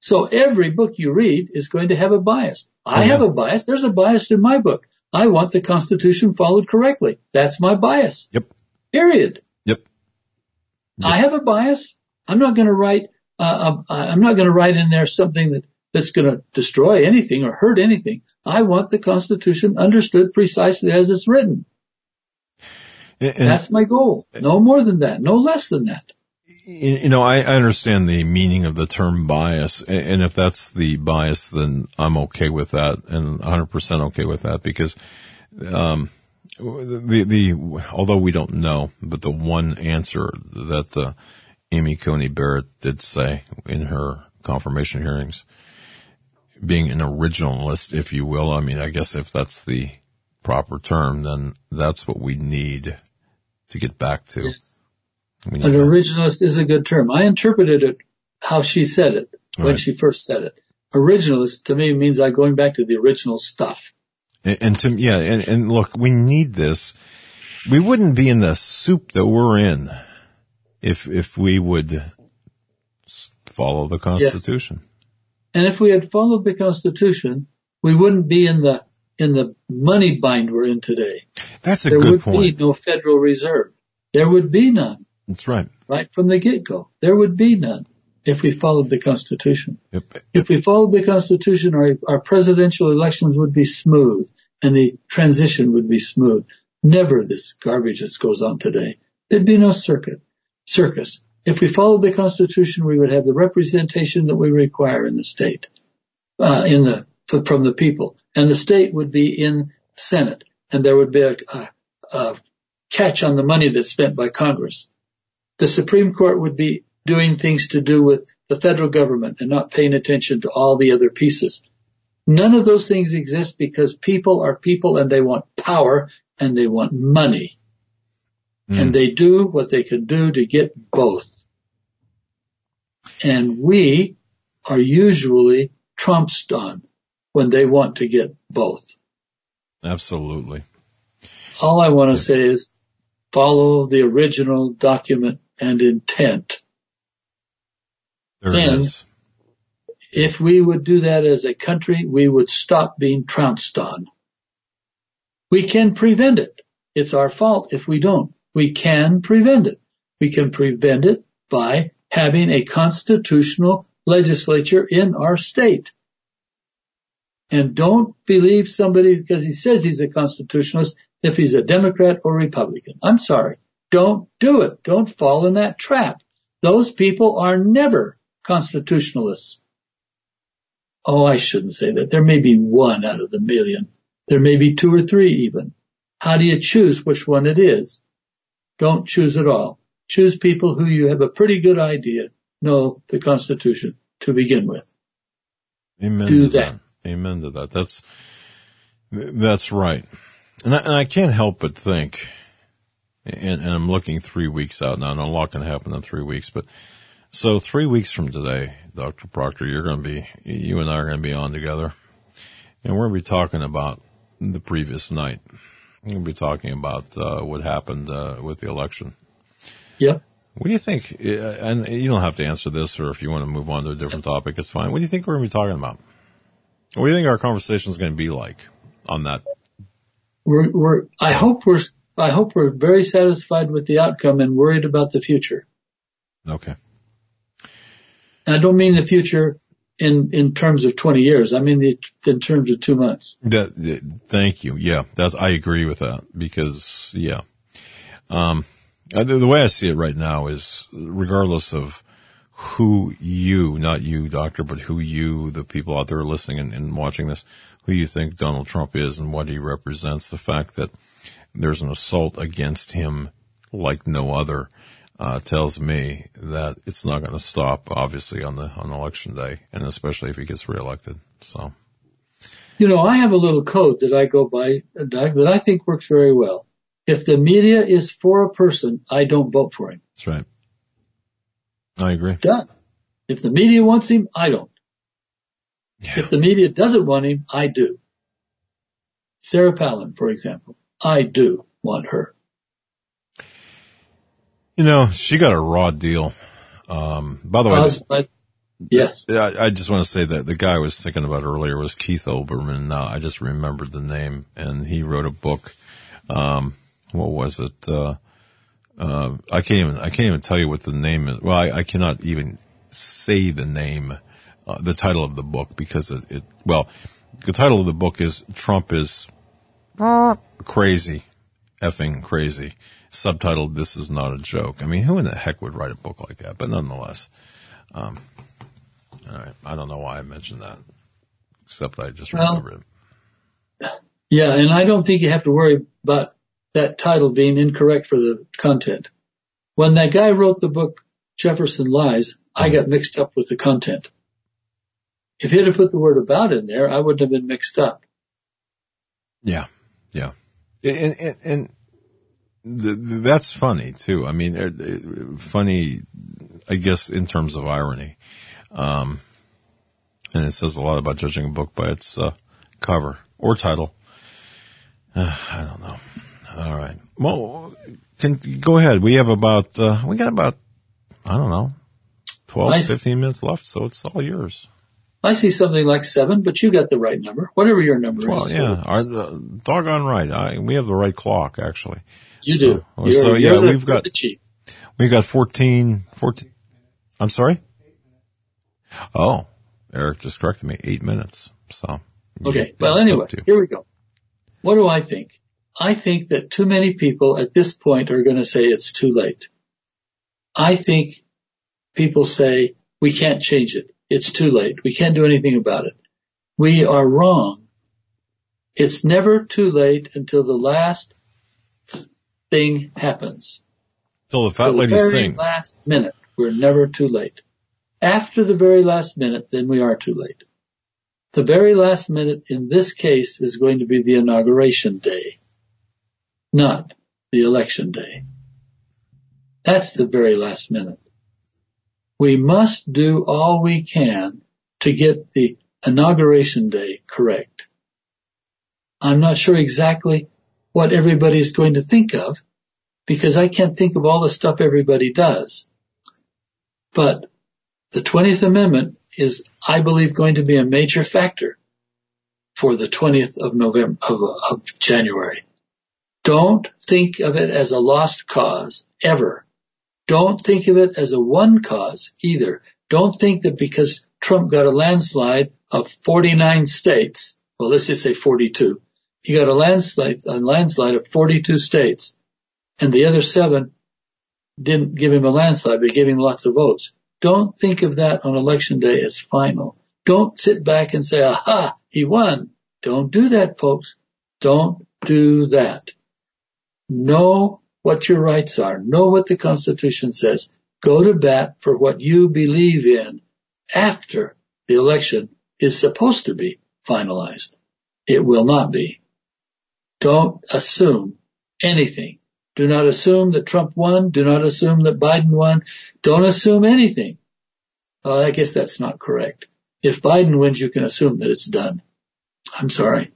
So every book you read is going to have a bias. I yeah. have a bias. There's a bias in my book. I want the Constitution followed correctly. That's my bias. Yep. Period. Yep. yep. I have a bias. I'm not going to write, uh, I'm not going to write in there something that, that's going to destroy anything or hurt anything. I want the Constitution understood precisely as it's written. And, and that's my goal. No more than that. No less than that. You know, I, I understand the meaning of the term bias, and if that's the bias, then I'm okay with that, and one hundred percent okay with that, because um, the the although we don't know, but the one answer that uh, Amy Coney Barrett did say in her confirmation hearings, being an originalist, if you will, I mean, I guess if that's the proper term, then that's what we need to get back to. Yes. An originalist is a good term. I interpreted it how she said it when right. she first said it. Originalist to me means I'm going back to the original stuff. And, and to yeah, and, and look, we need this. We wouldn't be in the soup that we're in if if we would follow the Constitution. Yes. And if we had followed the Constitution, we wouldn't be in the in the money bind we're in today. That's a there good point. There would be no Federal Reserve. There would be none. That's right. Right from the get-go. There would be none if we followed the Constitution. Yep. Yep. If we followed the Constitution, our, our presidential elections would be smooth and the transition would be smooth. Never this garbage that goes on today. There'd be no circuit, circus. If we followed the Constitution, we would have the representation that we require in the state, uh, in the, from the people. And the state would be in Senate. And there would be a, a, a catch on the money that's spent by Congress. The Supreme Court would be doing things to do with the federal government and not paying attention to all the other pieces. None of those things exist because people are people and they want power and they want money. Mm. And they do what they can do to get both. And we are usually trumped on when they want to get both. Absolutely. All I want to say is follow the original document and intent. There and it is. If we would do that as a country, we would stop being trounced on. We can prevent it. It's our fault if we don't. We can prevent it. We can prevent it by having a constitutional legislature in our state. And don't believe somebody because he says he's a constitutionalist if he's a Democrat or Republican. I'm sorry. Don't do it. Don't fall in that trap. Those people are never constitutionalists. Oh, I shouldn't say that. There may be one out of the million. There may be two or three even. How do you choose which one it is? Don't choose at all. Choose people who you have a pretty good idea know the Constitution to begin with. Amen do to that. that. Amen to that. That's, that's right. And I, and I can't help but think, and, and I'm looking three weeks out now, and a lot can happen in three weeks, but so three weeks from today, Doctor Proctor, you're going to be, you and I are going to be on together, and we're going to be talking about the previous night. We're going to be talking about uh, what happened uh, with the election. Yep. What do you think, and you don't have to answer this, or if you want to move on to a different topic, it's fine. What do you think we're going to be talking about? What do you think our conversation is going to be like on that? We're, we're, I hope we're, I hope we're very satisfied with the outcome and worried about the future. Okay. And I don't mean the future in, in terms of twenty years. I mean the, in terms of two months. That, thank you. Yeah, that's, I agree with that because, yeah. Um, the, the way I see it right now is regardless of who you, not you, doctor, but who you, the people out there listening and, and watching this, who you think Donald Trump is and what he represents, the fact that there's an assault against him like no other, uh, tells me that it's not going to stop, obviously, on the, on election day, and especially if he gets reelected. So. You know, I have a little code that I go by that I think works very well. If the media is for a person, I don't vote for him. That's right. I agree. Done. If the media wants him, I don't. Yeah. If the media doesn't want him, I do. Sarah Palin, for example. I do want her. You know, she got a raw deal. Um, by the way, Caused by, Yes. I, I just want to say that the guy I was thinking about earlier was Keith Olbermann. Uh, I just remembered the name, and he wrote a book. Um, what was it? Uh, uh, I can't even, I can't even tell you what the name is. Well, I, I cannot even say the name, uh, the title of the book because it, it, well, the title of the book is Trump is Crazy, effing crazy. Subtitled, This Is Not a Joke. I mean, who in the heck would write a book like that? But nonetheless, um, all right. I don't know why I mentioned that, except I just well, remembered it. Yeah, and I don't think you have to worry about that title being incorrect for the content. When that guy wrote the book, Jefferson Lies, mm-hmm. I got mixed up with the content. If he'd have put the word about in there, I wouldn't have been mixed up. Yeah, yeah. And, and, and the, the, that's funny, too. I mean, it, it, funny, I guess, in terms of irony. Um, and it says a lot about judging a book by its uh, cover or title. Uh, I don't know. All right. Well, can go ahead. We have about, uh, we got about, I don't know, twelve, I fifteen minutes left, so it's all yours. I see something like seven, but you got the right number. Whatever your number well, is. Well, yeah. Our, the, doggone right. I, we have the right clock, actually. You so, do. You're, so, yeah, you're we've the, got, the cheap. we've got fourteen, fourteen. I'm sorry? Oh, Eric just corrected me. Eight minutes. So. Okay. Well, anyway, here we go. What do I think? I think that too many people at this point are going to say it's too late. I think people say we can't change it. It's too late. We can't do anything about it. We are wrong. It's never too late until the last thing happens. Till the fat Till lady the very sings. last minute, we're never too late. After the very last minute, then we are too late. The very last minute in this case is going to be the inauguration day, not the election day. That's the very last minute. We must do all we can to get the inauguration day correct. I'm not sure exactly what everybody's going to think of because I can't think of all the stuff everybody does. But the twentieth Amendment is, I believe, going to be a major factor for the twentieth of November, of, of January. Don't think of it as a lost cause, ever. Don't think of it as a won cause, either. Don't think that because Trump got a landslide of forty-nine states, well, let's just say forty-two, he got a landslide, a landslide of forty-two states, and the other seven didn't give him a landslide, but gave him lots of votes. Don't think of that on election day as final. Don't sit back and say, aha, he won. Don't do that, folks. Don't do that. Know what your rights are. Know what the Constitution says. Go to bat for what you believe in after the election is supposed to be finalized. It will not be. Don't assume anything. Do not assume that Trump won. Do not assume that Biden won. Don't assume anything. Well, I guess that's not correct. If Biden wins, you can assume that it's done. I'm sorry.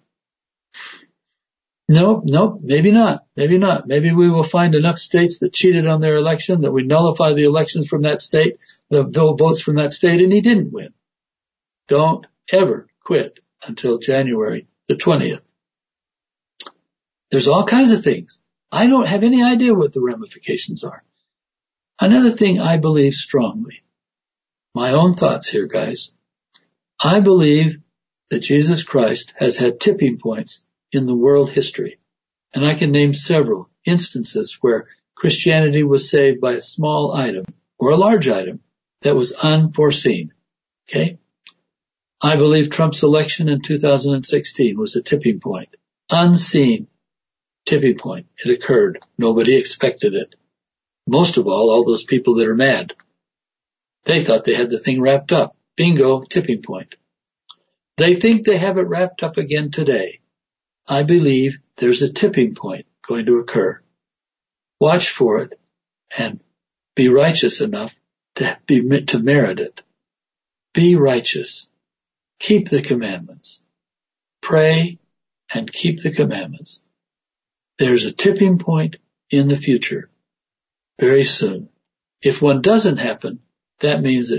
No, no, maybe not. Maybe not. Maybe we will find enough states that cheated on their election that we nullify the elections from that state, the votes from that state, and he didn't win. Don't ever quit until January the twentieth. There's all kinds of things. I don't have any idea what the ramifications are. Another thing I believe strongly, my own thoughts here, guys. I believe that Jesus Christ has had tipping points in the world history. And I can name several instances where Christianity was saved by a small item or a large item that was unforeseen. Okay? I believe Trump's election in two thousand sixteen was a tipping point. Unseen tipping point. It occurred. Nobody expected it. Most of all, all those people that are mad. They thought they had the thing wrapped up. Bingo, tipping point. They think they have it wrapped up again today. I believe there's a tipping point going to occur. Watch for it and be righteous enough to be, to merit it. Be righteous. Keep the commandments. Pray and keep the commandments. There's a tipping point in the future very soon. If one doesn't happen, that means that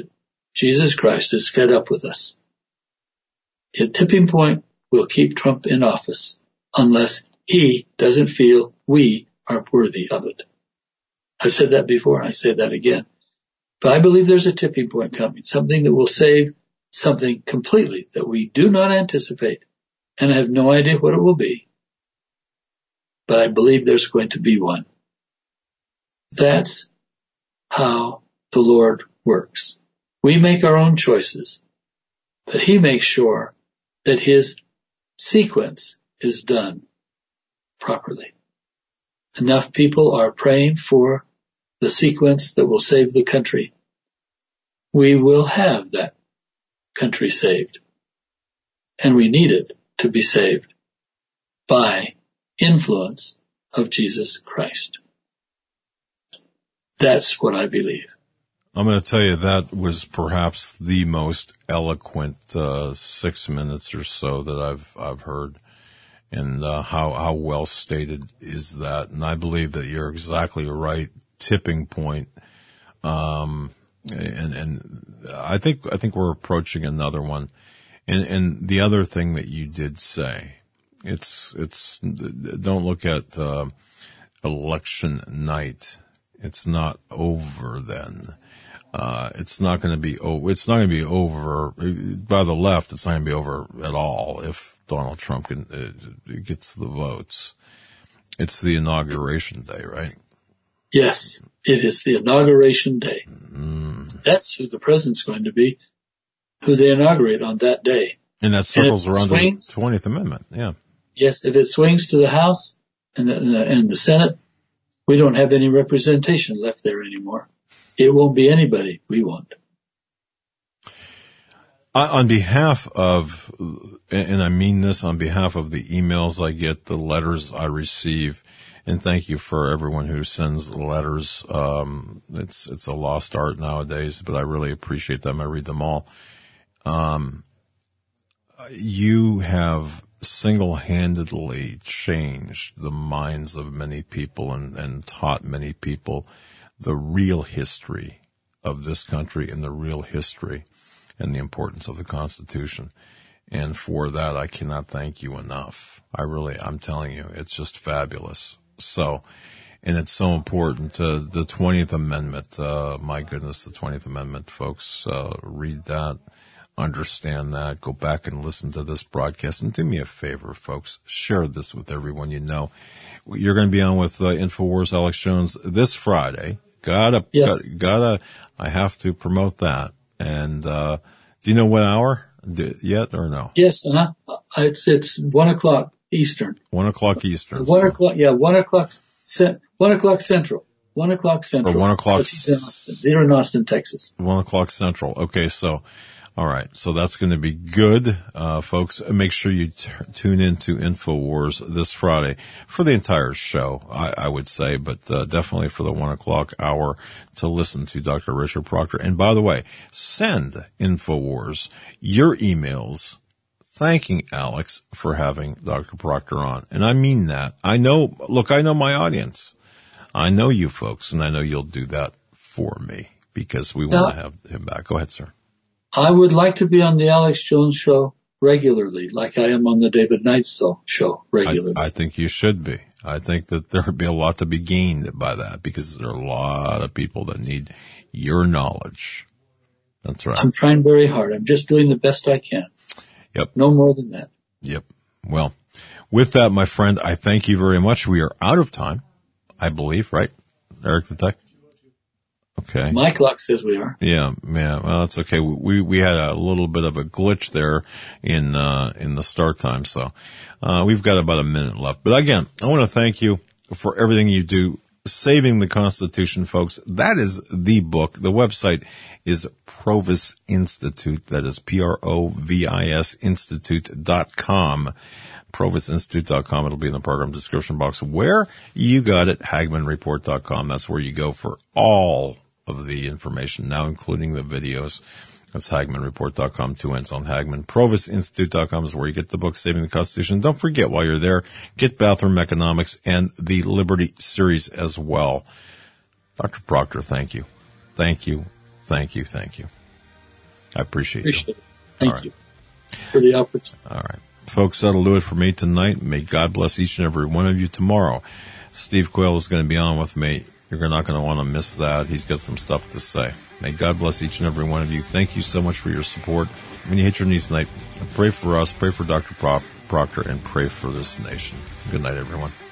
Jesus Christ is fed up with us. At tipping point, we'll keep Trump in office unless he doesn't feel we are worthy of it. I've said that before, I say that again. But I believe there's a tipping point coming, something that will save something completely that we do not anticipate, and I have no idea what it will be. But I believe there's going to be one. That's how the Lord works. We make our own choices, but he makes sure that his sequence is done properly. Enough people are praying for the sequence that will save the country. We will have that country saved. And we need it to be saved by influence of Jesus Christ. That's what I believe. I'm going to tell you that was perhaps the most eloquent uh, six minutes or so that I've I've heard, and uh, how how well stated is that? And I believe that you're exactly right. Tipping point, um, and and I think I think we're approaching another one. And and the other thing that you did say, it's it's don't look at uh, election night. It's not over then. Uh, it's not going to be over. It's not going to be over by the left. It's not going to be over at all if Donald Trump can, uh, gets the votes. It's the inauguration day, right? Yes, it is the inauguration day. Mm. That's who the president's going to be, who they inaugurate on that day. And that circles and around swings, the twentieth Amendment. Yeah. Yes, if it swings to the House and the, and the, and the Senate, we don't have any representation left there anymore. It won't be anybody we want. On behalf of, and I mean this on behalf of the emails I get, the letters I receive, and thank you for everyone who sends letters. Um, it's, it's a lost art nowadays, but I really appreciate them. I read them all. Um, you have single-handedly changed the minds of many people and, and taught many people the real history of this country and the real history and the importance of the Constitution. And for that, I cannot thank you enough. I really, I'm telling you, it's just fabulous. So, and it's so important. Uh, the twentieth Amendment, uh, my goodness, the twentieth Amendment, folks, uh, read that, understand that, go back and listen to this broadcast, and do me a favor, folks, share this with everyone you know. You're going to be on with uh, InfoWars Alex Jones this Friday. Gotta, yes. gotta, gotta, I have to promote that. And, uh, do you know what hour do, yet or no? Yes, uh-huh. It's, it's one o'clock Eastern. One o'clock Eastern. One so. o'clock, yeah, one o'clock, one o'clock Central. One o'clock Central. Or one o'clock. He's in Austin. They're in Austin, Texas. One o'clock Central. Okay, so, all right. So that's going to be good, uh, folks. Make sure you t- tune in to InfoWars this Friday for the entire show, I, I would say, but uh, definitely for the one o'clock hour to listen to Doctor Richard Proctor. And by the way, send InfoWars your emails thanking Alex for having Doctor Proctor on. And I mean that. I know, look, I know my audience. I know you folks, and I know you'll do that for me because we want to have him back. Go ahead, sir. I would like to be on the Alex Jones show regularly, like I am on the David Knight show regularly. I, I think you should be. I think that there would be a lot to be gained by that because there are a lot of people that need your knowledge. That's right. I'm trying very hard. I'm just doing the best I can. Yep. No more than that. Yep. Well, with that, my friend, I thank you very much. We are out of time, I believe, right? Eric the Tech? Okay. My clock says we are. Yeah, yeah. Well, that's okay. We we had a little bit of a glitch there in uh in the start time, so uh we've got about a minute left. But again, I want to thank you for everything you do, saving the Constitution, folks. That is the book. The website is Provis Institute. That is P R O V I S Institute dot com. Provis Institute dot com. It'll be in the program description box. Where you got it, Hagmann Report dot com. That's where you go for all of the information, now including the videos. That's Hagmann Report dot com, two ends on Hagmann. Provis Institute dot com is where you get the book, Saving the Constitution. Don't forget, while you're there, get Bathroom Economics and the Liberty series as well. Doctor Proctor, thank you. Thank you. Thank you. Thank you. I appreciate, Appreciate you. it. Thank All you right. for the opportunity. All right. Folks, that'll do it for me tonight. May God bless each and every one of you tomorrow. Steve Quayle is going to be on with me. You're not going to want to miss that. He's got some stuff to say. May God bless each and every one of you. Thank you so much for your support. When you hit your knees tonight, pray for us, pray for Doctor Proctor, and pray for this nation. Good night, everyone.